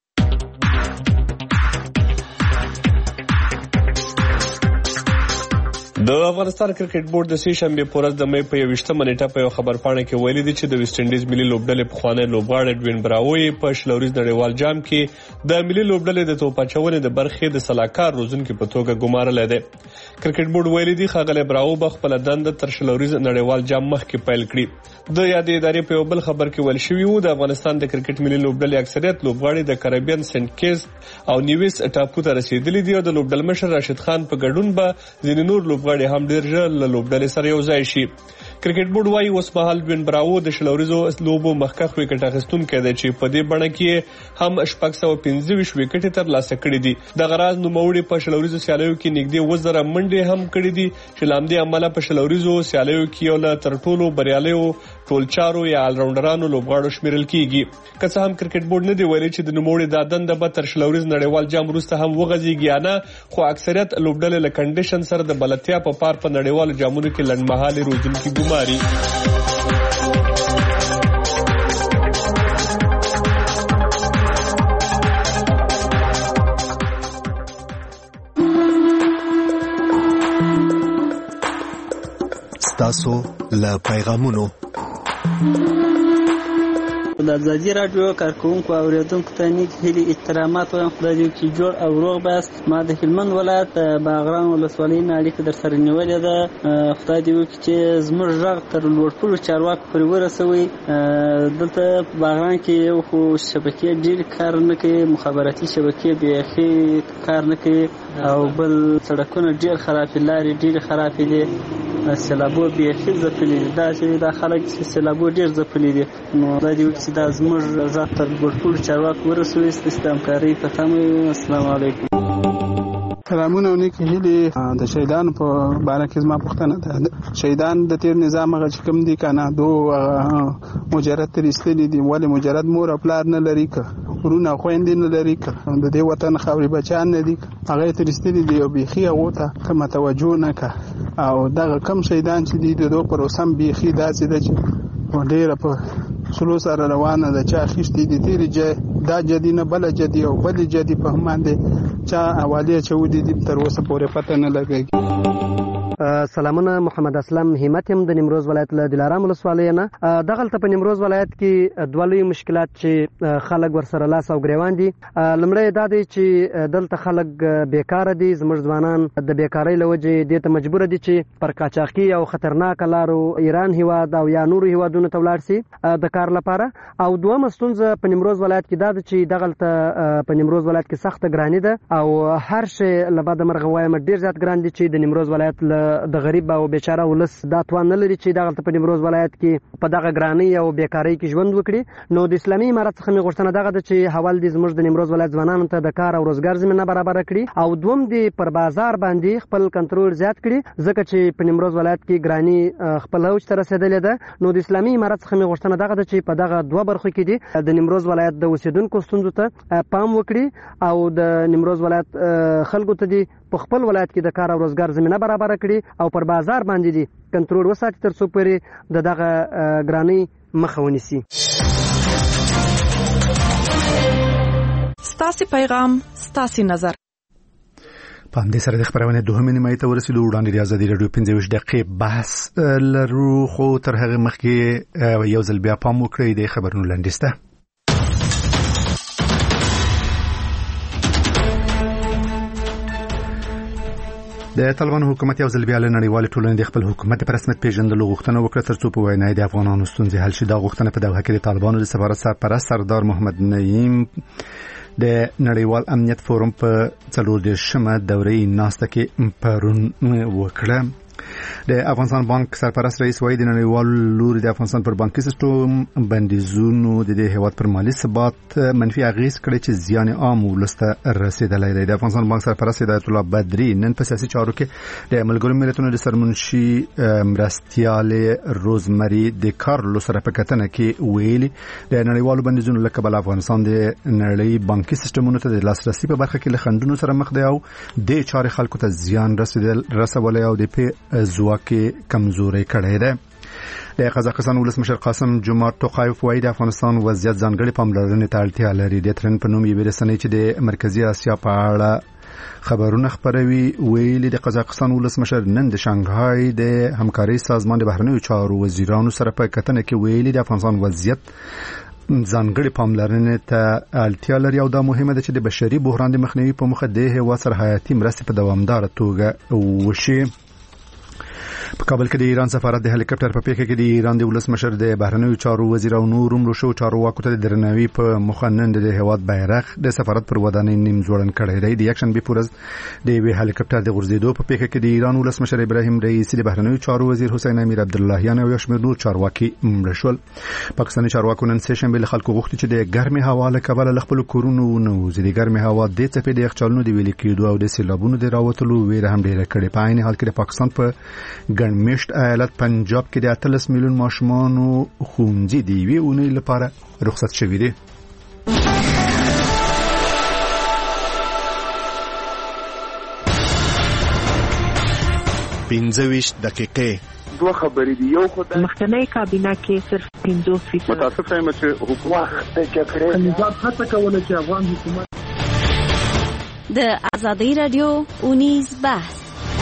د افغانستان کرکټ بورډ د سې شنبې په ورځ د مې په یوویشتمه نیټه په یو خبرپاڼه کې ویلي دي چې د ویسټ انډیز ملي لوبډلې پخوانی لوبغاړی ډوین براوو په شلوریز نړیوال جام کې د ملي لوبډلې د توپ اچونې د برخې د سلاکار روزونکي په توګه ګمارلی دی. کرکټ بورډ ویلي دي ښاغلی براوو به خپله دنده تر شلوریز نړیوال جام مخکې پیل کړي. د یادې ادارې په یو بل خبر کې ویل شوي وو د افغانستان د کرکټ ملي لوبډلې اکثریت لوبغاړي د کریبین سنټ کیټس او نیویس ټاپو ته رسیدلي دي او د لوبډلمشر راشد خان په ګډون به ځینې نور لوبغاړي هم ډېر ژر له لوبډلې سره یو ځای شي. کرکټ بورډ وايي اوس مهال ډوین براوو د شلوریزو لوبو مخکښ وکټ اخیستونکی دی چې په دې بڼه کې هم شپږ سوه پنځه ویشت وکټې ترلاسه کړي دي. دغه راز نوموړي په شلوریزو سیالیو کې نږدې اووه زره منډې هم کړي دي چې له همدې امله په شلوریزو سیالیو کې یو له تر ټولو بریالیو ټولچارو یا آلراونډرانو لوبغاړو شمیرل کیږي. که څه هم کرکټ بورډ نه دی ویلي چې د نوموړي دا دنده به تر شلوریز نړیوال جام وروسته هم وغځېږي یا نه، خو اکثریت لوبډلې له کنډیشن سره د بلدتیا په پار په نړیوالو جامونو کې لنډمهالې روزونکي ګماري.
ستاسو له پیغامونو
د ازادي راډیو کارکونکو او اوریدونکو ته نیک هیلې احترامات وایم. خدای دې وکړي جوړ او روغ بست. ما د هلمند ولایت باغران ولسوالۍ نه اړیکه در سره نیولې ده. خدای دې وکړي چې زموږ غږ تر لوړپوړو چارواکو پورې ورسوي. دلته په باغران کې یو خو شبکې ډېرې کار نه کوي، مخابراتي شبکې بیخي کار نه کوي، او بل سړکونه ډېر خراب دي، لارې ډېرې خرابې دي، سیلابو بیخي ځپلي دي. دا چې دا خلک چې سیلابو ډېر ځپلي دي، نو خدای دې وکړي چې دا زموږ غږ تر لوړپوړو چارواکو ورسوي. ستاسو د همکارۍ په تمه یم. السلام علیکم.
سلامونه او نیکې هیلې. د شهیدانو په باره کې زما پوښتنه ده. شهیدان د تیر نظام هغه چې کوم دي که نه دو مجرد تر ایستلي دي، ولې مجرد مور او پلار نه لري، که ورونه او خویندې نه لري، که د دې وطن خاورې بچیان نه دي، هغه یې تر ایستلي دي او بیخي هغو ته کومه توجه نه که. او دغه کم شهیدان چې دي د دو پروسه هم بیخي داسې ده چې ډېره په سلو سره روانه ده. چا اخیستې دي تېرې دا جدي نه بله جدي او بلې جدي په هم باندې چا حوالې اچولي دي، تر اوسه پورې پته نه لګېږي.
سلامونه، محمد اسلم همت یم د نیمروز ولایت له دلارام ولسوالۍ نه. دغلته په نیمروز ولایت کې دوه لوی مشکلات چې خلک ورسره لاس او ګریوان دي. لومړی دا دی چې دلته خلک بیکاره دي، زموږ ځوانان د بیکارۍ له وجې دې ته مجبوره دي چې پر قاچاقي او خطرناکه لارو ایران هیواد او یا نورو هیوادونو ته ولاړ سي د کار لپاره. او دویمه ستونزه په نیمروز ولایت کې دا ده چې دغلته په نیمروز ولایت کې سخته ګراني ده او هر شی له بده مرغه وایم ډېر زیات ګران دي چې د نیمروز ولایت له د غریب او بیچاره ولس دا توان نه لري چې دغه په نیمروز ولایت کې په دغه ګرانۍ او بیکارۍ کې ژوند وکړي. نو د اسلامي امارت څخه مې غوښتنه دغه ده چې حوال دې زموږ د نیمروز ولایت ځوانانو ته د کار او روزګار زمینه برابر کړي او دوم دې پر بازار باندې خپل کنټرول زیات کړي ځکه چې په نیمروز ولایت کې ګرانۍ خپل اوج ته رسیدلې ده. نو د اسلامي امارت څخه مې غوښتنه دغه ده چې په دغه دوه برخو کې دې د نیمروز ولایت د اوسیدونکو ستونزو ته پام وکړي او د نیمروز ولایت خلکو ته دې په خپل ولایت کې د کار او روزګار زمینه برابر کړي او پر بازار باندې دې کنټرول وساتي تر څو پورې د دغه ګرانۍ مخه ونیسي.
ستاسو پیغام ستاسو نظر.
په همدې سره د خبرونه دوهمه نیمه ته ورسېدو. وړاندې د ازادي راډیو پنځه ویشت دقیقې بحث لرو خو تر هغه مخکې یو ځل بیا پام وکړئ د خبرونو لنډیز ته. د طالبانو حکومت یو ځل بیا له نړیوالې ټولنې د خپل حکومت په رسمیت پیژندلو غوښتنه وکړه ترڅو په وینا د افغانانو ستونزې حل شي. دا غوښتنه په دوحه کې د طالبانو د سفارت سرپرست سردار محمد نعیم د نړیوال امنیت فورم په څلور دېرشمه دورې ناسته کې پرون وکړه. د افغانستان بانک سرپرست رئیس وایي د نړیوال لوري د افغانستان پر بانکي سیستم بندیزونو د دې هیواد پر مالی ثبات منفي اغیز کړی چې زیان عام ولسته رسیدلی دی. د افغانستان بانک سرپرست هدایت الله بدری نن په سیاسي چارو کې د ملګرو ملتونو د سرمنشي مرستیال روزمری د کارلو سره په کتنه کې ویلي د نړیوالو بندیزونو له کبله افغانستان د نړۍ بانکي سیستمونو ته د لاسرسي په برخه کې له خنډونو سره مخ دی او د چارې خلکو ته زیان رسیدل رسولی او د پی ځواکي کمزوري کړی دی. د قزاقستان ولسمشر قاسم جمعه توقایف وایي د افغانستان وضعیت ځانګړي پاملرنې ته اړتیا لري. د ترن په نوم یوې رسنۍ چې د مرکزی اسیا په اړه خبرونه خپروي ویلي د قزاقستان ولسمشر نن د شانګهای د همکاري سازمان د بهرنیو چارو وزیرانو سره په کتنه کې ویلي د افغانستان وضعیت ځانګړي پاملرنې ته اړتیا لري او دا مهمه ده چې د بشري بحران د مخنیوي په موخه د هیواد سره حیاتي مرستې په دوامداره توګه وشي. په کابل کې د ایران سفارت د هلیکاپټر په پیښه کې د ایران د ولسمشر د بهرنیو چارو وزیر او نور عمر شو چارواکو ته د درناوي په مخنن د هیواد بیرغ د سفارت پر ودانۍ نیم جوړن کړی دی. د یکشن به پورز د وی هلیکاپټر د غورځېدو په پیښه کې د ایران ولسمشر ابراهیم رئیسی د بهرنیو چارو وزیر حسین امیر عبداللهیان او یشمیر نور چارواکي مړ شول. پاکستاني چارواکو نن سه شنبه خلکو غوښتي چې د ګرمي هوا له کبله له خپل کورونو نوځي. د ګرمي هوا د څپې د یخچالونو د ویلي کېدو او د سیلابونو د راوتلو ویره هم ډیره کړې. په عین حال کې د پاکستان په ګڼمشت ایالت پنجاب کې د اتلس میلیون ماشومانو ښوونځي د یوې اونۍ لپاره رخصت شوي دي.
پنځه ویشت دقیقې
دوه خبرې دي. یو خدای
مخکنی کابینه کې صرف پنځوس فیصد
متاسف یم چې حکومت د جګړې
نظام هڅه کوله چې افغان حکومت
د ازادي رادیو اونیز بحث.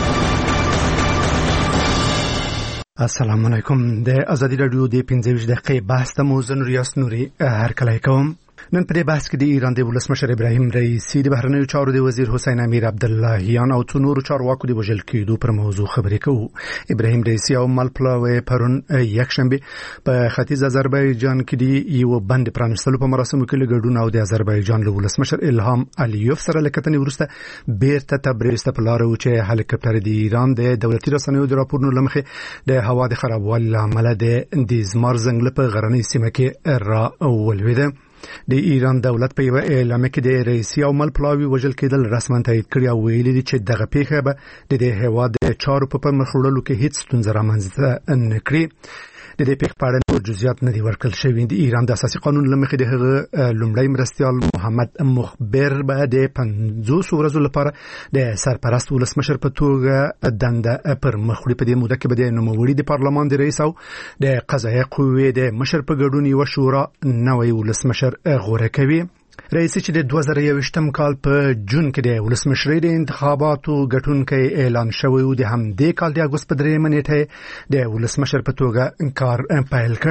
السلام علیکم. د ازادي رادیو د پنځه ویشت دقیقې بحث ته مو زه ریاست نوري هرکلی کوم. نن په دې بحث کې د ایران د ولسمشر ابراهیم رئیسی د بهرنیو چارو د وزیر حسین امیر عبداللهیان او څو نورو چارواکو د وژل کېدو پر موضوع خبرې کوو. ابراهیم رئیسی او ملپلاوی پرون یکشنبه په ختیځ آذربایجان کې د یو بند پرانستلو په مراسمو کې لګډون او د آذربایجان له ولسمشر الهام علیوف سره لکتنې ورسته بیرته تبریز ته پلار او چې هلیکاپټر د ایران د دولتي رسنیو د راپورونو لمخې د هوا د خرابوالي لامل د دیزمار زنګل په غرنۍ سیمه کې را ولویده. د ایران دولت په یو اعلامیه کې د رئیسی او ملپلاوی وژل کېدل رسماً تایید کړی او ویلي دي چې دغه پیښه به د دې هیواد د چارو په پرمخ وړلو کې هیڅ ستونزه رامنځته نه کړي. د دې پیښې په اړه نور جزئیات نه دي ورکړل شوي. د ایران د اساسي قانون له مخې د هغه لومړی مرستیال محمد مخبر به د پنځوس ورځو لپاره د سرپرست ولسمشر په توګه دنده پر مخ وړي. په دې موده کې به د نوموړي د پارلمان د رئیس او د قضایي قوې د مشر په ګډون یوه شورا نوی ولسمشر غوره کوي. رئیس چې د دوه زره یوویشتم کال په جون کې د ولسمشرۍ د انتخاباتو ګټونکی اعلان شوی و، د همدې کال د اګوست په درېیمه نیټه د ولسمشر په توګه کار پیل کړ.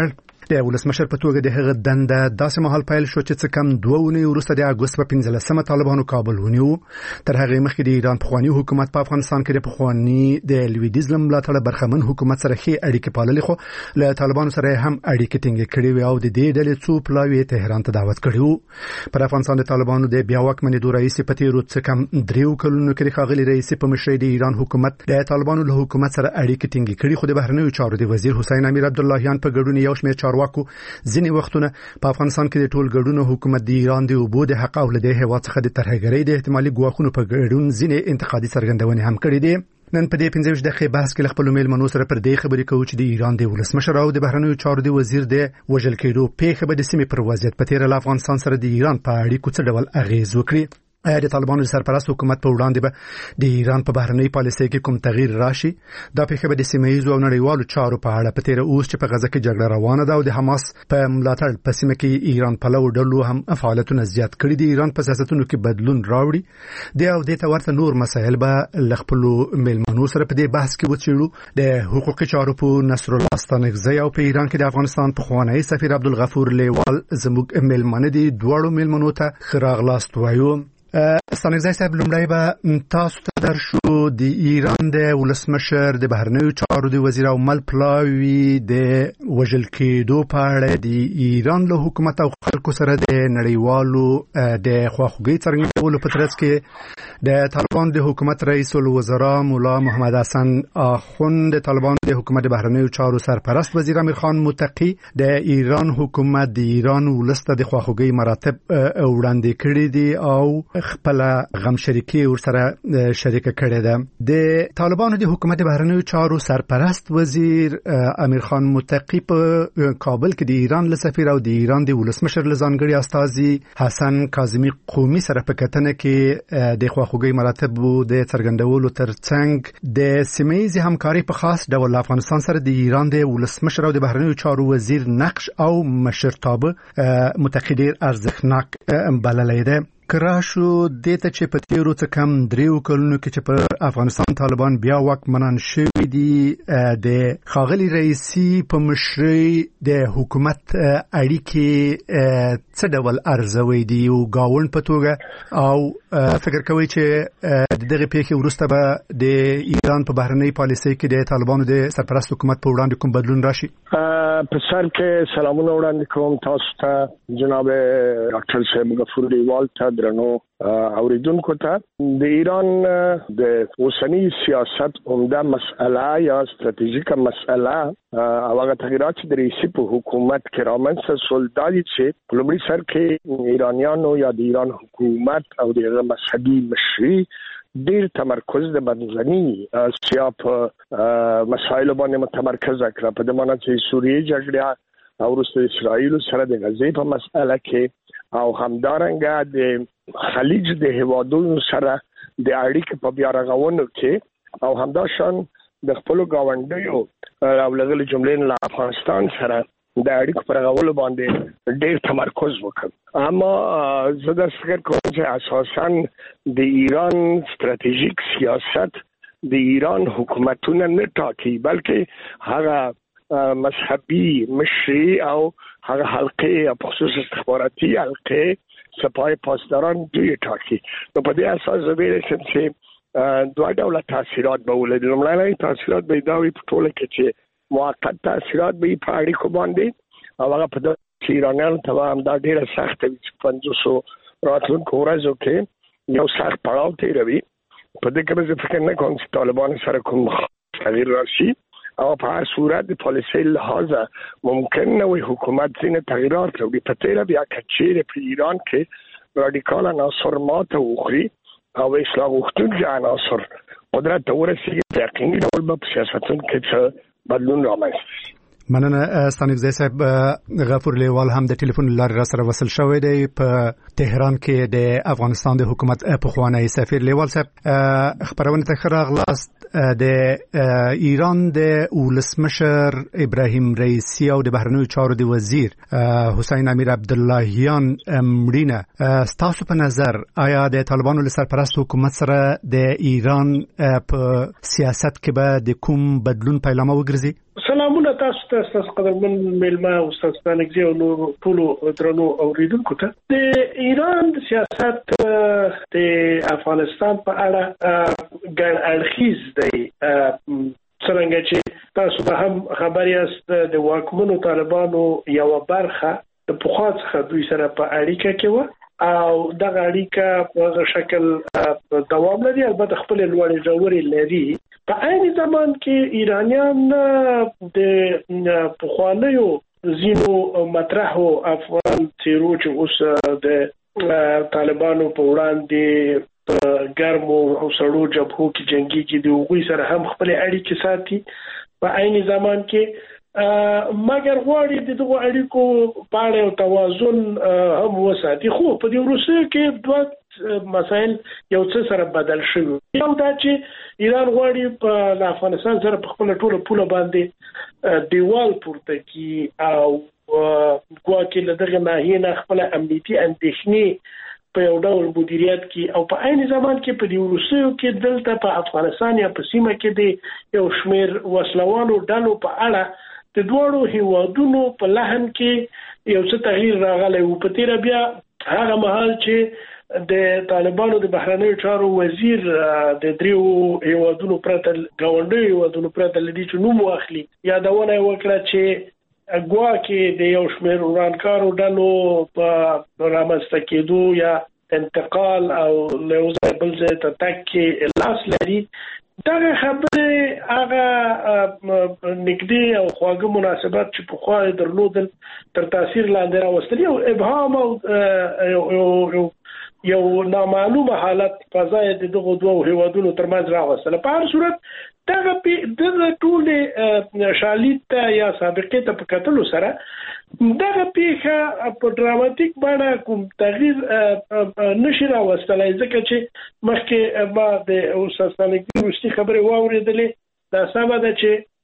د ولسمشر په توګه د هغه دنده داسې مهال پیل شو چې څه کم دوه اونۍ وروسته د اګوست په پنځلسمه طالبانو کابل ونیو. تر هغه مخکې د ایران پخوانی حکومت په افغانستان کې د پخوانی د لویدیځ له ملاتړه برخمن حکومت سره ښې اړیکې پاللې، خو له طالبانو سره هم اړیکې ټینګې کړې وې او د دې ډلې څو پلاوی تهران ته دعوت کړی و. پر افغانستان د طالبانو د بیا واکمنېدو رئیس په تیرو څه کم دریو کلونو کې د ښاغلي رئیس په مشرۍ د ایران حکومت د طالبانو له حکومت سره اړیکې ټینګې کړې، خو د بهرنیو چارو د وزیر حسین امیر عبداللهیان په ګډون یو شمېر چارواکو ځینې وختونه په افغانستان کې د ټول ګډون حکومت د ایران د اوبو د حق او له دې هېواد څخه د ترهګرۍ د احتمالي ګواښونو په ګډون ځینې انتقادي څرګندونې هم کړې دي. نن په دې پنځه ویشت دقیقې بحث کې خپل میلمنو سره پر دې خبرې کوو چې د ایران د ولسمشر او د بهرنیو چارو د وزیر د وژل کېدو پیښه به د سیمې پر وضعیت په تېره له افغانستان سره د ایران په اړیکو څه ډول اغېز وکړي. آیا د طالبانو د سرپرست حکومت په وړاندې به د ایران په بهرنۍ پالیسۍ کې کوم تغییر راشي؟ دا پیښه به د سیمه ییزو او نړیوالو چارو په اړه په تېره اوس چې په غزه کې جګړه روانه ده او د حماس په ملاتړ په سیمه کې ایران پلو ډلو هم فعالیتونه زیات کړي دي، ایران په سیاستونو کې بدلون راوړي دی او دې ته ورته نور مسایل به له خپلو میلمنو سره په دې بحث کې وڅېړو. د حقوقي چارو په نصر الله ستانکزی او په ایران کې د افغانستان پخوانی سفیر عبدالغفور لیوال زموږ میلمانه دي. دواړو میلمنو ته ښه راغلاست وایو. ستانکزی صاحب، لومړی به تاسو ته درشو د ایران د ولسمشر د بهرنیو چارو د وزیر او مل پلاوی د وژل کېدو په اړه د ایران له حکومت او خلکو سره د نړیوالو د خواخوږۍ څرګندولو په ترڅ کې د طالبانو د حکومت رئیس الوزرا مولا محمد حسن آخوند، د طالبانو د حکومت د بهرنیو چارو سرپرست وزیر امیر خان متقی د ایران حکومت د ایران ولس ته د خواخوږۍ مراتب وړاندې کړي دي او خپل غم شریکي ورسره شریک کړي ده. د طالبانو د حکومت بهرنیو چارو سرپرست وزیر امیر خان متقی په کابل کې د ایران له سفیر او د ایران د ولسمشر له ځانګړي استازي حسن کاظمي قومي سره په کتنه کې د خواخوږۍ مراتبو د څرګندولو ترڅنګ د سیمه ییزې همکارۍ په خاص ډول افغانستان سره د ایران د ولسمشر او د بهرنیو چارو وزیر نقش او مشرتابه متقی ډیر ارزښتناک بللی ده. کراشو دیته چې په تیرو څه کم دریو کلونو کې چې په افغانستان طالبان بیا واکمنان شوي دي، د ښاغلي رئیسي په مشرۍ د حکومت اړیکې څه ډول ارزوي دي او ګاونډ په توګه، او فکر کوي چې د دغه پیښې وروسته به د ایران په بهرنۍ پالیسۍ کې د طالبانو د سرپرست حکومت په وړاندې کوم بدلون راشي؟
په سر کې سلامونه وړاندې کوم تاسو ته جناب ډاکټر صاحب غفور لیوال ته، درنو اوریدونکو ته. د ایران د اوسنی سیاست عمده مسئله یا ستراتیژیکه مسئله او هغه تغیرات چې د رئیسي په حکومت کې رامنځته شول دا دي چې په لومړي سر کې ایرانیانو یا د ایران حکومت او د هغه مذهبي مشري ډیر تمرکز د منځني اسیا په مسایلو باندې متمرکز کړ، په دې معنی چې سوریې جګړه او وروسته اسرائیل سره د غزې په مسأله کې او همدارنګه د خلیج د هیوادونو سره د اړیکې په بیا رغونو کې او همداشان د خپل گاونډیو او لغړي جملې له افغانستان سره د اړیکو پر رغولو باندې ډیر تمرکز وکړ. اما زه د فکر کوم چې اساساً د ایران ستراتیژیک سیاست د ایران حکومتونه نه ټاکي، بلکې هغه مذهبي مشري او هغه حلقې په خصوص استخباراتي حلقې سپای پاسداران دوی ټاکي. نو په دې اساس زه ویل شم چې دوه ډوله تاثیرات به ولري. لومړنی تاثیرات به دا وي په ټوله کې چې موقت تاثیرات به په اړیکو باندې او هغه په دغه ایرانیانو ته هم دا ډیره سخته وي چې پنځوسو راتلونکو ورځو کې یو سخت پړاو تېروي. په دې کې زه فکر نه کوم چې طالبان سره کوم تغییر راشي او په هر صورت د پالیسۍ لحاظه ممکن نه وي حکومت ځینې تغییرات راوړي. په تېره بیا که چیرې په ایران کې رادیکال عناصر ماته وخوري او اصلاح غوښتونکي عناصر قدرت ته ورسېږي، په یقیني ډول به په سیاستونو کې څه بدلون رامنځته شي.
مننه ستانکزی صاحب. غفور لیوال هم د ټلیفون لارې را سره وصل شوی دی په تهران کې د افغانستان د حکومت پخوانی سفیر. لیوال صاحب، خبرونه ته ښه راغلاست. د ایران د ولسمشر ابراهیم رئیسی او د بهرنیو چارو د وزیر حسین امیر عبداللهیان مړینه ستاسو په نظر آیا د طالبانو له سرپرست حکومت سره د ایران په سیاست کې به د کوم بدلون پیلامه وګرځي؟
سلام سلامونه تاسو ته تاسو قدرمن میلمه او تاسو ته نږدې او نور ټول درنو اوریدونکو ته د ایران سیاست د افغانستان په اړه ګڼ اړخیز دی څنګه چې تاسو به هم خبر یاست د واکمنو طالبانو یو برخه د پخوا څخه دوی سره په اړیکه کې و او دغه اړیکه په شکل دوام لري البته خپل لوړې ژورې لري په عین زمان کې ایرانیان د پخوانیو زینو مطرحو افغان تیرو چې اوس د طالبانو په وړاندې ګرمو او سړو جبهو کې جنگي کې د وګړي سره هم خپل اړیکې ساتي په عین زمان کې مګر غواړي د دغه اړیکو په اړه توازن هم وساتي خو په دې وروسته کې دوه مسایل یو څه سره بدل شوي یو دا چې ایران غواړي په افغانستان سره په خپل ټوله پوله باندې دیوال پورته کی او ګواکې له دغه ناحیې نه خپل امنیتي اندېښنې په یو ډول مدیریت کې او په عین زمان کې په دې وروسته کې دلته په افغانستان یا په سیمه کې د یو شمېر وسلوالو ډلو په اړه د دوړو هیوادونو په لحن کې یو څه تغییر راغلی و په تیر بیا هغه مهال چې د طالبانو د بهرنیو چارو وزیر د دریو هیوادونو پرته ګاونډیو هیوادونو پرته لدی چې نوم واخلي یادونه وکړه چې ګواکې د یو شمېر ورانکارو ډلو په رامنځته کېدو یا انتقال او له یو ځای بل ځای ته تګ کې لاس لري دغه خبره هغه نږدې او خواږه مناسبات چې په خوا درلودل تر تاثیر لاندې راوستل او ابهام او یو نامعلومه حالت فضای د دغه دوه هیوادونو ترمنځ راوستل په هر صورت دغه د ټول شالیت یا سابقې ته په کتلو سره دغه پیښه په ډراماتیک بڼه کوم تغییر نشي راوستلای ځکه چې مخکې ما د اوساسانګي روسي خبره واوریدلې دا سمه ده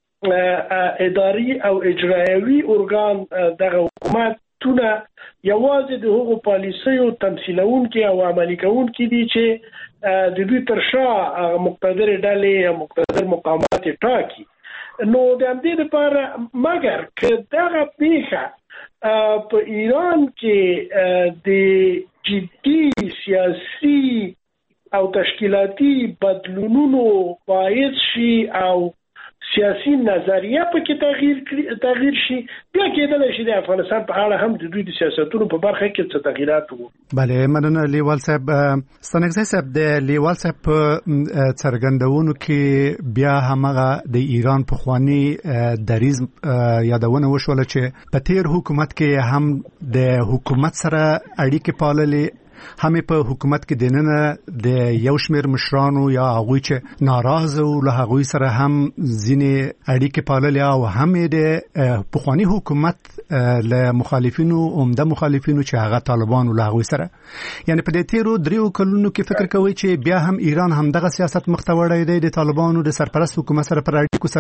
چې اداري او اجرایوي ارګان دغه حکومت تونه یوازې د هغو پالیسیو تمثیلونکي او عملي کوونکي دي چې د دوی تر شا مقتدر ډلې او مقتدر مقامات ټاکي نو د همدې لپاره مګر که دغه پیښه په ایران کې د جدي سیاسي او تشکیلاتي بدلونونو باعث شي او سیاسي نظریه په کې تغییر تغییر شي بیا کېدل شي د افغانستان په اړه هم د دوی د سیاستونو په برخه کې څه تغیرات وو.
بله مننه لیوال صاحب ستنګزی صاحب د لیوال صاحب څرګندونو کې بیا همغه د ایران په خواني دریز یادونه وشول چې په تیر حکومت کې هم د حکومت سره اړیکې پاللې هم په حکومت کې دننه د یو شمېر مشرانو یا هغوی چې ناراضه او له هغوی سره هم ځینې اړیکې پاللې او هم د پخوانی حکومت له مخالفینو عمده مخالفینو چې هغه طالبانو له هغوی سره یعنی په دې تیرو دریو کلونو کې فکر کوي چې بیا هم ایران هم دغه سیاست مختوړی دی د طالبانو د سرپرست حکومت سره پر اړیکو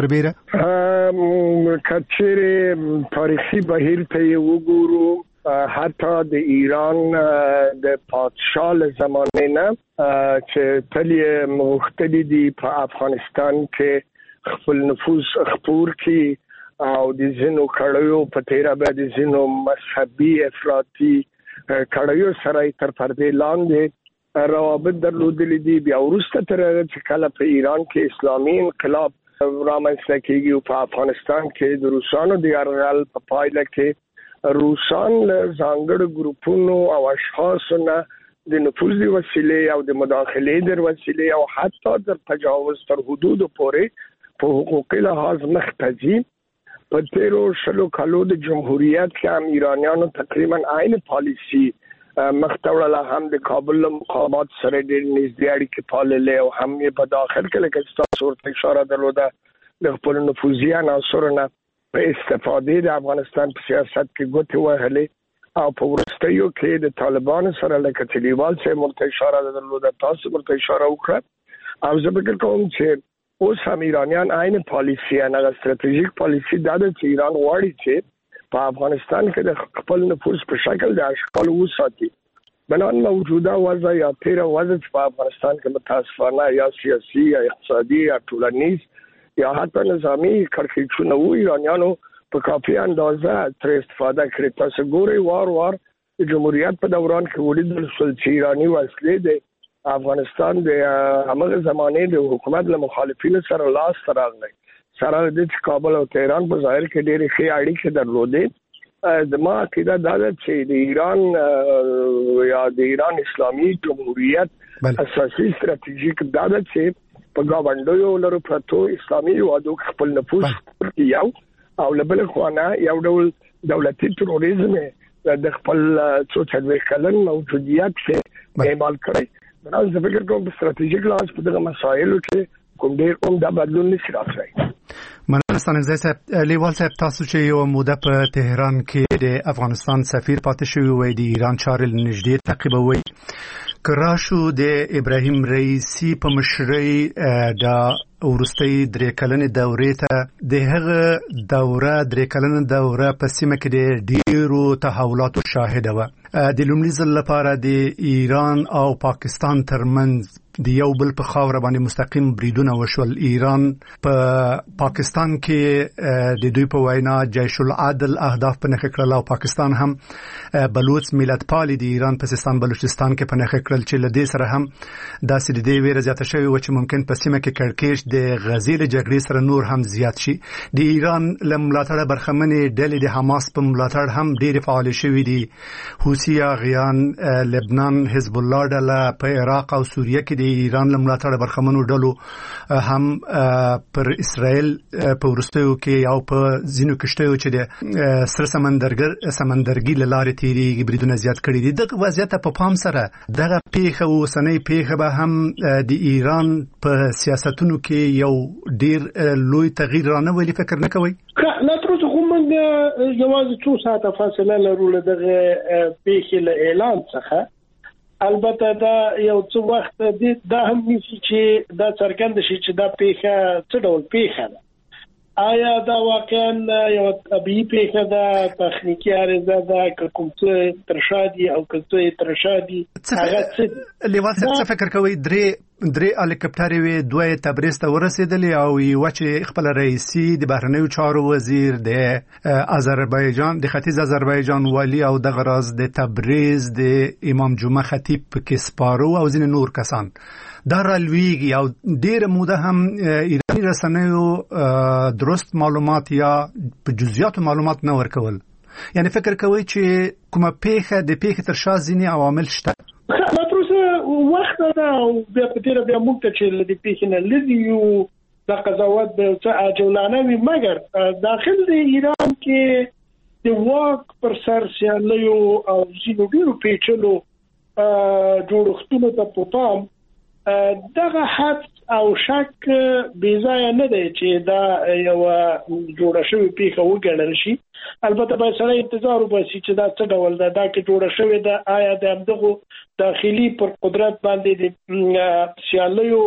سربېره
کچېره تاریخي بهیر ته وګورو حتی د ایران د پادشاه زمانه نه چې تلی مختلف دي په افغانستان کې خپل نفوذ خپور کی او د زینو کړیو په تیرا به د زینو مذهبي افراطي کړیو سره تر پردې لاندې روابط درلودل دي بیا ورسته تر چې کله په ایران کې اسلامي انقلاب رامنځته کیږي په افغانستان کې د روسانو د یرغل په پایله کې روسان له ځانګړو ګروپونو او اشخاصو نه د نفوذ د وسیلې او د مداخلې د وسیلې او حتی د تجاوز تر حدود پورې په حقوقي لحاظ مختزي په تیرو شلو کالو د جمهوریت کې هم ایرانیانو تقریبا عین پالیسی مختوړه هم د کابل مقامات سره د نږدې اړیکې پاللې او هم یې په داخل کې لکه تاسو ورته اشاره درلوده د خپل نفوذي عناصرو په استفاده د افغانستان په سیاست کې ګوتې وهلې او په وروستیو کې د طالبانو سره لکه تلیوال چې مرته اشاره درلوده تاسو مرته اشاره وکړه او زه فکر کوم چې اوس هم ایرانیان عین پالیسی نه استراتیژیک پالیسی دا د ایران غواړي چې په افغانستان کې د خپل نفوذ په شکل د اشکال وساتي بنان موجوده وضع یا تیر وضع په افغانستان کې متاسفانه یا سیاسي یا اقتصادي یا ټولنیز یا حتی نظامی کړکېچونه وو ایرانیانو په کافي اندازه تر استفاده کړې. تاسو ګورئ وار وار د جمهوریت په دوران کې ولیدل شول چې ایرانی وسلې د افغانستان د هغه زمانې د حکومت له مخالفینو سره لاس راغلی سره د کابل او تهران په ظاهر کې ډېرې ښې اړیکې درلودې. د ما عقیده دا ده چې د ایران یا د ایران اسلامي جمهوریت اساسي ستراتیژیک دا ده چې په گاونډیو لرو پرتو اسلامي هیوادو خپل نفوذ یو او لبل خوانه یو ډول دولتي تروریزم د خپل څو څلوېښت کلن موجودیت کې اعمال کړی. دا زه فکر کوم په ستراتیژیک لحاظ په دغه مسایلو کې کوم ډېر عمده بدلون نشي راتلی.
مننه ستانکزی صاحب. لیوال صاحب تاسو چې یو موده په تهران کې د افغانستان سفیر پاتې شوی وای د ایران چارې نږدې تعقیبوي کراشو د ابراهیم رئیسی په مشرۍ د ورستۍ درې کلنې دورې ته د هغه دوره درې کلنې دوره په سیمه کې د ډیرو تحولاتو شاهده و. د لومړي ځل لپاره د ایران او پاکستان ترمنځ د یو بل په خاور باندې مستقیم بریدونه وشول. ایران په پاکستان کې د دوی په وینا جیش العدل اهداف په نخښه کړل او پاکستان هم بلوچ ملت پالي د ایران په سیستان بلوچستان کې په نخښه کړل چې لدې سره هم داسې د دې ویره زیاته شوی و چې ممکن په سیمه کې کړکېچ د غزې له جګړې سره نور هم زیات شي. د ایران له ملاتړه برخمنې ډلې د حماس په ملاتړ هم ډېرې فعال شوي دي. حوثي غیان لبنان حزب الله ډله په عراق او سوریه کې د ایران له ملاتړه برخمنو ډلو هم پر اسرائیل په ورستیو کې او په ځینو کشتیو چې د سر سمندرګر سمندرګي له لارې تیریږي بریدونه زیات کړي دي. دغه وضعیت په پام سره دغه پیښه اوسنۍ پیښه به هم د ایران په سیاستونو کې یو ډیر لوی تغییر رانه فکر نه کوي؟
لا تر اوسه خو موږ یوازې څو ساعته فاصله لرو له دغه پیښې له اعلان څخه. البته دا یو څه وخت دا هم نیسي چې دا څرګند شي چې دا پیښه څه ډول پیښه ده. آیا دا واقعا یو طبیعي پیښه ده، تخنیکی عارضه ده، که کوم څه ترشادي او که څه ترشادي هغه څه
لیوال څه فکر کوي؟ درې درې هلیکاپټر وی دوه تبریز ته ورسېدلې او یو چې خپل رئیسي د بهرنیو چارو وزیر د آذربایجان د ختیځ آذربایجان والی او د غراز د تبریز د امام جمعه خطیب کې سپارو او ځین نور کسان دا رالویږي او ډېر موده هم ایرانی رسنیو درست معلومات یا په جزئیات معلومات نه ورکول. یعنی فکر کوي چې کومه پیښه د پیښې تر شا ځینې عوامل شته؟
ما تر اوسه وخت دا او بیا په تیر بیا موږ ته چې د پیښې نه لدی یو د قضاوت به څه عجولانه وي، مګر داخل د ایران کې د واک پر سر سیالیو او ځینو ډیرو پیچلو جوړښتونو ته په پام دغه حد او شک بیځایه نه دی چې دا یو جوړه شوی پیښه وګڼل شي. البته به سره انتظار وباسي چې دا څه ډول ده، دا کې جوړه شوی ده، آیا د همدغو داخلي پر قدرت باندې د سیالیو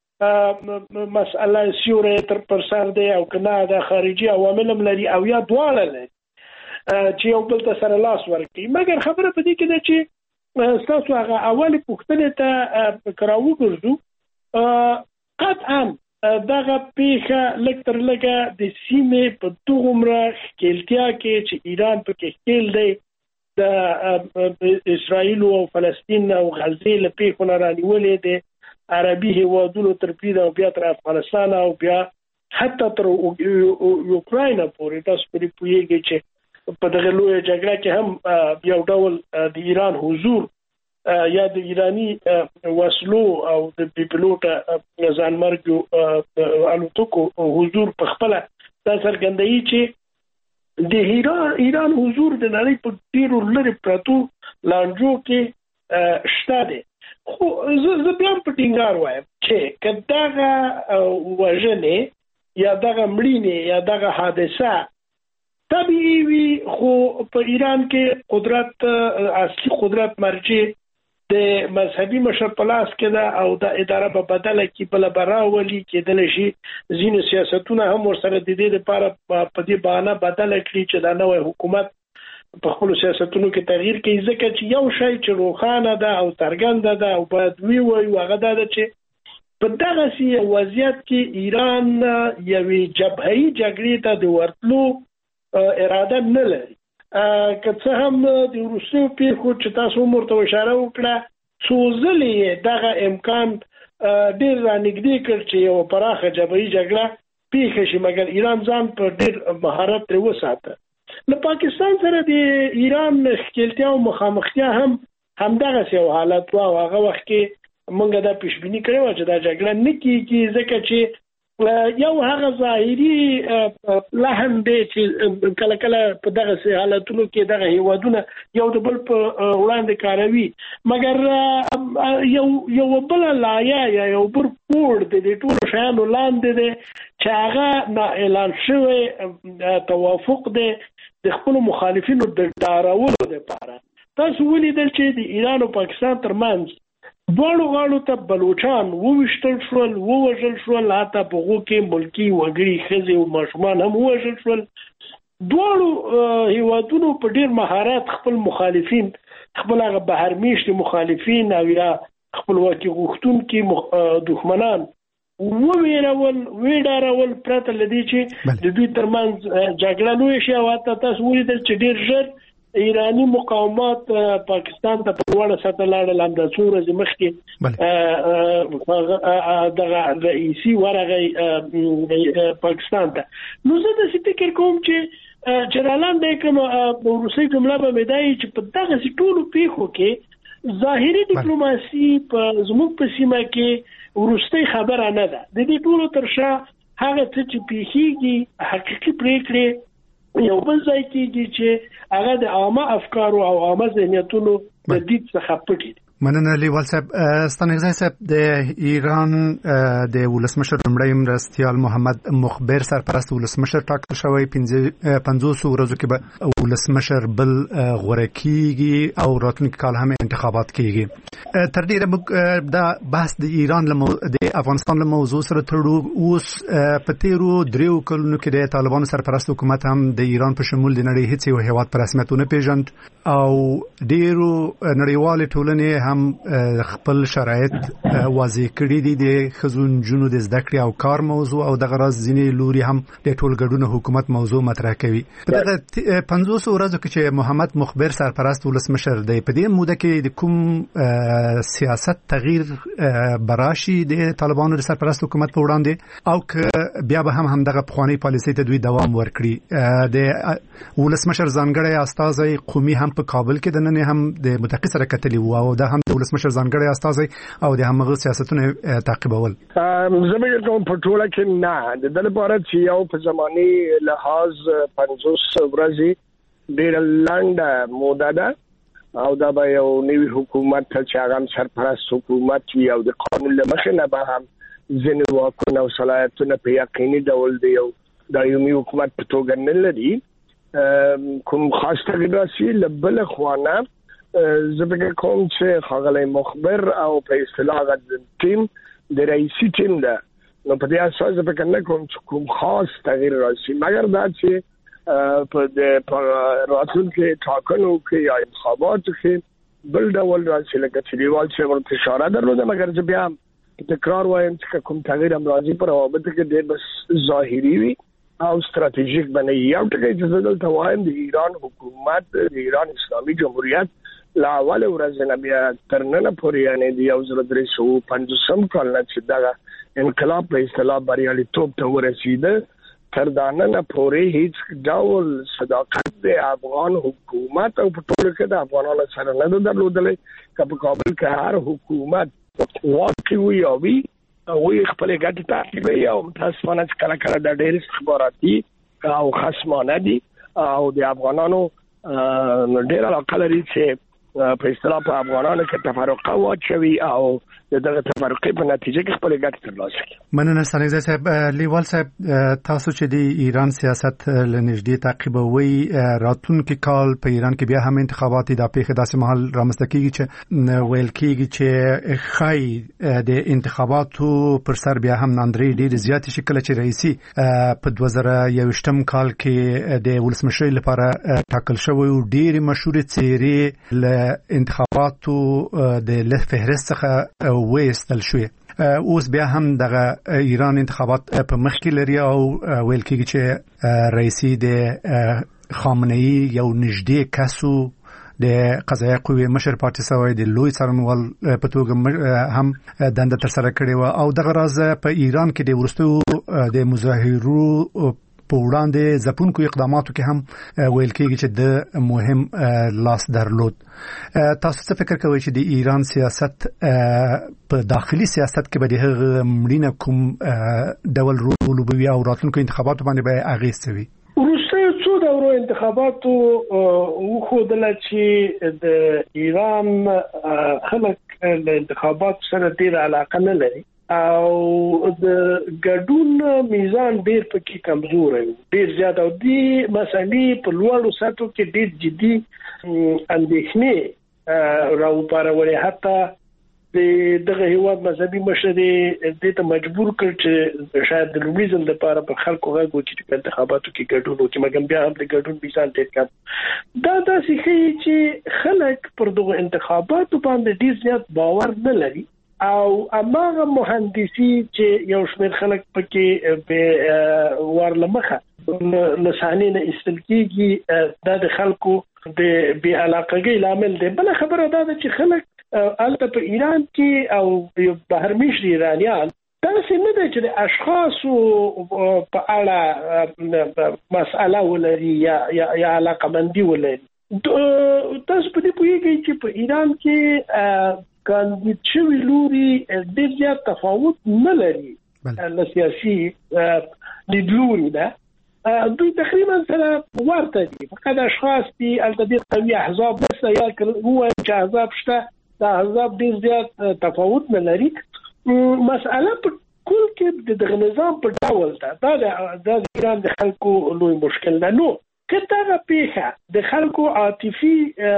مسئله سیوری تر پر سر دی او که نه د خارجي عوامل هم لري او یا دواړه لري چې یو بل ته سره لاس ورکړي. مګر خبره په دې کې ده چې ستاسو هغه اولې پوښتنې ته که راوګرځو، قطعا دغه پیښه لږ تر لږه د سیمې په دومره ښکېلتیا کې چې ایران پکې ښکېل دی د اسرائیل او فلسطین او غزې له پیښو نه رانیولې دی، عربي هیوادونو تر برید او بیا تر افغانستان او بیا حتی تر یوکراین پورې. تاسو پرې پوهېږئ چې په دغه لویه جګړه کې هم یو ډول د ایران حضور یا د ایرانی وسلو او د بیپلوټه ځانمرګو الوتکو حضور په خپل دا څرګندوي چې د ایران ایران حضور د نړۍ په ډیرو لرې پرتو لانجو کې شته دی. خو زه بیا په ټینګار وایم چې که دغه وژنې یا دغه مړینې یا دغه حادثه طبیعي وي، خو په ایران کې قدرت اصلي قدرت مرجع د مذهبي مشر په لاس کې ده او د اداره په بدله کې بل براولي کېدل شي. ځینو سیاستونه هم ورسره د دې لپاره په دې بهانه بدله کړي چې دا نوې حکومت په خپل سیاستونو کې تغییر کوي، ځکه چې یو شی چې روښانه ده او څرګنده ده او باید وی وایو هغه دا ده چې په دغه سي وضعیت کې ایران یوې جبههي جګړې ته د ورتلو اراده نه لري. که څه هم د وروستیو پیښو چې تاسو مرته اشاره وکړه څو ځلې دغه امکان ډېر رانږدې کړ چې یو پراخه جبههي جګړه پیښه شي، مګر ایران ځان په ډېر مهارت ترې وساته. له پاکستان سره د ایران ښکېلتیا او مخامختیا هم همدغسې یو حالت و او هغه وخت کې موږ دا پیشبیني کړې وه چې دا جګړه نه کېږي، ځکه چې یو هغه ظاهري لحن دی چې کله کله په دغسې حالتونو کې دغه هیوادونه یو د بل په وړاندې کاروي، مګر یو یو بله لایه یا یو بل پوړ د دې ټولو شیانو لاندې دی چې هغه نا اعلان شوی توافق دی د خپلو مخالفینو د ډارولو دپاره. تاسو ولیدل چې د ایران او پاکستان ترمنځ دواړو غاړو ته بلوچان وویشتل شول، ووژل شول، حتی په هغو کې ملکي وګړي ښځې او ماشومان هم ووژل شول. دواړو هیوادونو په ډېر مهارت خپل مخالفین، خپل هغه بهرمیشتي مخالفین او یا خپلواکي غوښتونکي دښمنان وویرول، ویډارول، پرته له دې چې د دوی ترمنځ جګړه لویه شي. او حتی تاسو ولیدل چې ډېر ژر ایرانی مقاومات پاکستان ته په لوړه سطح لاړل. همدا څو ورځې مخکې دغه رئیسي ورغی پاکستان ته. نو زه داسې فکر کوم چې چې رالاندی کوم په وروستۍ جمله به مې دا وي چې په دغسې ټولو پیښو کې ظاهري ډیپلوماسي په زموږ په سیمه کې وروستۍ خبره نه ده. د دې ټولو تر شا هغه څه چې پیښیږي حقیقي پرېکړې یو بل ځای کېږي چې هغه د عامه افکارو او عامه ذهنیتونو د دید څخه پټي دي.
مننه لیوال صاحب. ستانګزی صاحب، د ایران د ولسمشر لومړی مرستیال محمد مخبر سرپرست ولسمشر ټاکل شوی. پنځوس ورځو کې به ولسمشر بل غوره کیږي او راتلونکي کال هم انتخابات کیږي. تر ډیره موږ دا بحث د ایران د افغانستان له موضوع سره تړو. اوس په تیرو دریو کلونو کې د طالبانو سرپرست حکومت هم د ایران په شمول د نړۍ هیڅ یو هیواد په رسمیت ونه پیژند او ډیرو نړیوالې ټولنې هم خپل شرایط واضح کړي دي د ښځو نجونو د زده کړې او کار موضوع او دغه راز ځینې لوري هم د ټولګډون حکومت موضوع مطرح کوي. په دغه پنځوس ورځو کې چې محمد مخبر سرپرست ولسمشر دی، په دې موده کې د کوم سیاست تغییر براشي د طالبانو د سرپرست حکومت په وړاندې او که بیا به هم همدغه پخوانۍ پالیسۍ ته دوی دوام ورکړي؟ د ولسمشر ځانګړی استازی قومي هم په کابل کې د نن هم د متقي سره کتلي وو او دا هم د ولسمشر ځانګړی استازی او د همغه سیاستونه تعقیبول.
زه به کوم په ټوله کې نه د دې لپاره چې یو په زماني لحاظ پنځوس ورځې ډېر لنډه موده ده او دا به یو نوی حکومت چې هغه سرپرست حکومت وي او د قانون له مخې نه به هم ځینې واکونه او صلاحیتونه په یقیني ډول د یو دایمي حکومت په توګه نه لري. کوم خاص تغییر راسي له بله خوا زه فکر کوم چې ښاغلی مخبر او په اصطلاح هغه ټیم د رئیسي ټیم ده، نو په دې اساس زه فکر نه کوم چې کوم خاص تغییر راشي، مګر دا چې په د راتلونکي ټاکنو کې یا انتخاباتو کې بل ډول راشي. لکه چې دیوال چې ورته اشاره درلوده، مګر زه بیا تکرار وایم چې کوم تغییر هم راځي په روابطو کې ډېر بس ظاهري وي او ستراتیژیک بنه. یو ټکی چې زه دلته وایم د ایران حکومت د ایران اسلامي جمهوریت لا اول ورځ نه بیا تر نن پورې یعنې د یو زر درې سوه پنځوسم کال نه چې دغه انقلاب په اصطلاح بریالیتوب ته ورسېده تر دا نن پورې هیڅ ډول صداقت د افغان حکومت او په ټولو کې د افغانانو سره نه ده درلودلی. که په کابل کې هر حکومت واقع وي او وي هغوی خپلې ګټې تعقیبوي او متاسفانه چې کله کله دا ډېر استخباراتي او خصمانه دي او د افغانانو ډېر علاقه لري چې په اصطلاح په افغانانو کې تفرقه واچوي او دغه تفرقې په نتیجه کې خپل ګټې ترلاسه کړي.
مننه ستانګزی صاحب. لیوال صاحب، تاسو چې د ایران سیاست له نږدې تعقیبوي، راتلونکي کال په ایران کې بیا هم انتخابات دا پیښه داسې مهال رامنځته کیږي چې ویل کیږي چې ښایي د انتخاباتو پر سر بیا هم ناندرۍ ډېرې زیاتې شي، کله چې رئیسي په دوه زره یوویشتم کال کې د ولسمشرۍ لپاره ټاکل شوی او ډېرې مشهورې څېرې له انتخاباتو د فهرست څخه وایستل شوې. اوس بیا هم د ایران انتخابات په مخ کې لري او ویل کېږي چې رئیسي د خامنه ای یو نږدې کسو د قضایه قوې مشر پاتې شوی د لوی څارنوال په توګه هم دنده ترسره کړې و او دغه راز په ایران کې د وروستیو د مظاهرو په وړاندې ځپونکو اقداماتو کې هم ویل کېږي چې د مهم لاس درلود. تاسو څه فکر کوئ چې د ایران سیاست په داخلي سیاست کې به د هغه مړینه کوم ډول رول وبوي او راتلونکو انتخاباتو باندې به اغېز کوي؟
وروسته څو دورو انتخاباتو وښودل چې د ایران خلک له انتخاباتو سره ډېره علاقه نه لري او د ګډون میزان ډېر پکې کمزور دی، ډېر زیات او دی مسلې په لوړو سطحو کې ډېر جدي اندېښنې راوپارولې. حتی د دغه هیواد مذهبي مشر دې ته مجبور کړ چې شاید د لومړي ځل لپاره په خلکو غږ وکړي چې انتخاباتو کې ګډون وکړي، مګر بیا هم د ګډون میزان ډېر کم. دا داسې ښیي چې خلک پر دغه انتخاباتو باندې ډېر زیات باور نه لري او اماغه مهندسي چې یو شمېر خلک پکې به ورلمخه لسانې نه استل کېږي دا د خلکو د بې علاقګۍ لامل دی. بله خبره دا ده چې خلک البته په ایران کې او یو بهرمېشتي ایرانیان داسې نه ده چې د اشخاصو په اړه مسأله ولري یا یا علاقمندي ولري. تاسو په دې پوهیږئ چې په ایران کې کاندید شوي لوري ډېر زیات تفاوت نه لري له سیاسي لیدلوري ده، دوی تقریبا سره ورته دي، فقط اشخاص دي البته ډېر قوي احزاب نشته یا هو چې احزاب شته دا احزاب ډېر زیات تفاوت نه لري. مسأله په کل کې د دغه نظام په ډول ده دا د ایران د خلکو لوی مشکل ده. نو که دغه پیښه د خلکو عاطفي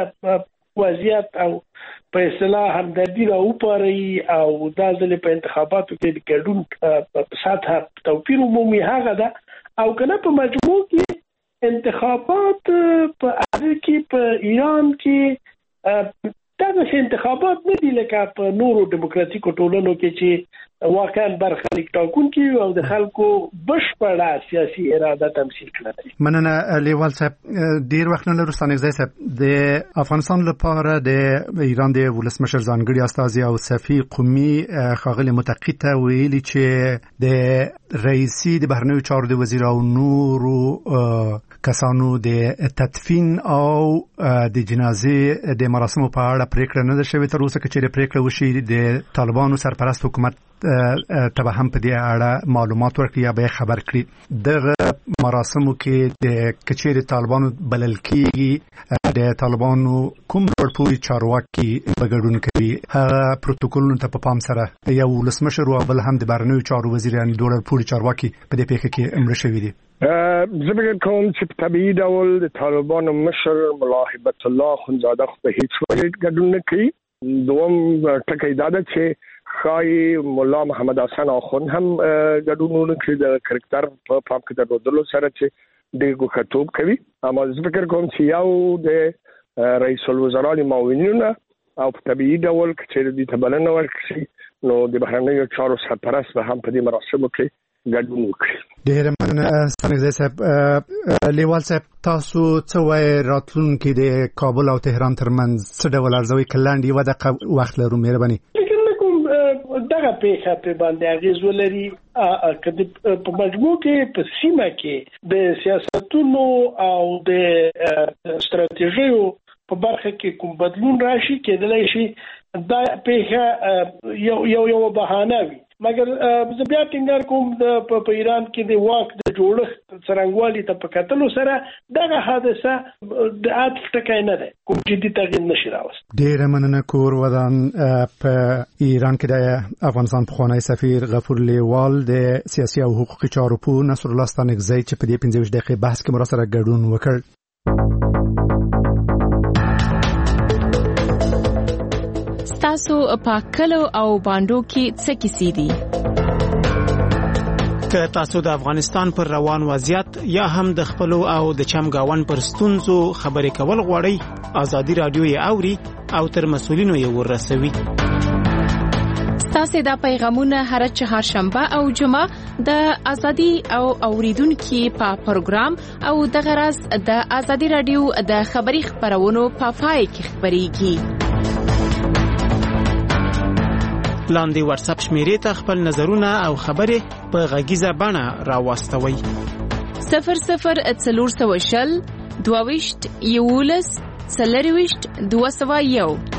وضعیت او په اصطلاح همدردي راوپاري او دا ځل په انتخاباتو کې د ګډون په سطح توپیر عمومي هغه ده او کنه په مجموع کې انتخابات په هغه کې په ایران کې دا انتخابات نه دي لکه په نورو دیموکراتیکو ټولنو کې چې واقعا برخه لیک ټاکونکي او د خلکو بشپړه سیاسي اراده تمثیل کړي.
مننه لیوال صاحب. ډیر وخت نه لرو ستانګزی صاحب د افغانستان لپاره د ایران د ولسمشر ځانګړي استازي او صفي قومي ښاغلي متقي ته ویلي چې د رئیسي د بهرنیو چارو د وزیر او نورو کسانو د تدفین او د جنازې د مراسمو په اړه پریکړه نه ده شوې تر اوسه، چې پریکړه وشي د طالبانو سرپرست حکومت ته به هم په دې اړه معلومات ورکړي یا به خبر کړي. دغه مراسمو کې د کچېرې طالبانو بلل کېږي د طالبانو کوم لوړ پوړي چارواکي به ګډون کوي، هغه پروتوکولونو ته په پام سره یو ولسمشر او بل هم د بهرنیو چارو وزیر یعنې دوه لوړ پوړي چارواکي په دې پیښه کې مړه شوي دي.
زه فکر کوم چې په طبیعي ډول د طالبانو مشر ملا هیبت الله خونزاده خو په هیڅ وجه ګډون نه کوي. دوم ټکی دا ده چې ښایي ملا محمد حسن اخوند هم ګډون نه کوي د کرکټر په پام کې درلودلو سره چې ډېر ګوښتوب کوي. اما زه فکر کوم چې یو د رئیس الوزرا معاونینونه او په طبیعي ډول چې دوی ته بلنه ورکړي نو د بهرنیو چارو سرپرست به هم په دې مراسمو کې ګډون وکړي.
ډېر مننه ستانګزی صاحب. لیوال صاحب تاسو څه وایي راتلونکي د کابل او تهران ترمنځ څه ډول ارزوي کلاندې یوه دقیقه وخت لرو؟ مهرباني.
فکر نه کوم دغه پیښه په باندې اغېز ولري که په مجموع کې په سیمه کې د سیاستونو او د ستراتیژیو په برخه کې کوم بدلون راشي کېدلی شي دا پیښه یو یو یو بهانه وي. مګر زه بیا ټینګار کوم د په ایران کې د واک د جوړښت څرنګوالي ته په کتلو سره دغه حادثه د عاطف ټکی نه ده، کوم جدي تغییر نشي راوست.
ډېره مننه. کور ودان په ایران کې د افغانستان پخوانی سفیر غفور لیوال د سیاسي او حقوقي چارو په نصر الله ستانکزی چې په دې پنځه ویشت دقیقې بحث کې مرا سره ګډون وکړ.
تاسو په کلو او باندو کې څه کیسې دي؟
که تاسو د افغانستان پر روان وضعیت یا هم د خپلو او د چمګاون پر ستونزو خبرې کول غواړئ، ازادي رادیو یې اوري او تر مسؤلینو یې ورسوي.
ستاسو د پیغامونه هر چهارشنبه او جمعه د ازادي او اوریدونکو په پروګرام او د غرض د ازادي رادیو د خبري خبرونو په پای کې خبريږي.
لاندې واتس اپ شمیرې ته خپل نظرونه او خبرې په غږیزه بڼه راوستوي.
صفر صفر څلور سوه شل دوه ویشت یولس څلرویشت دوه سوه یو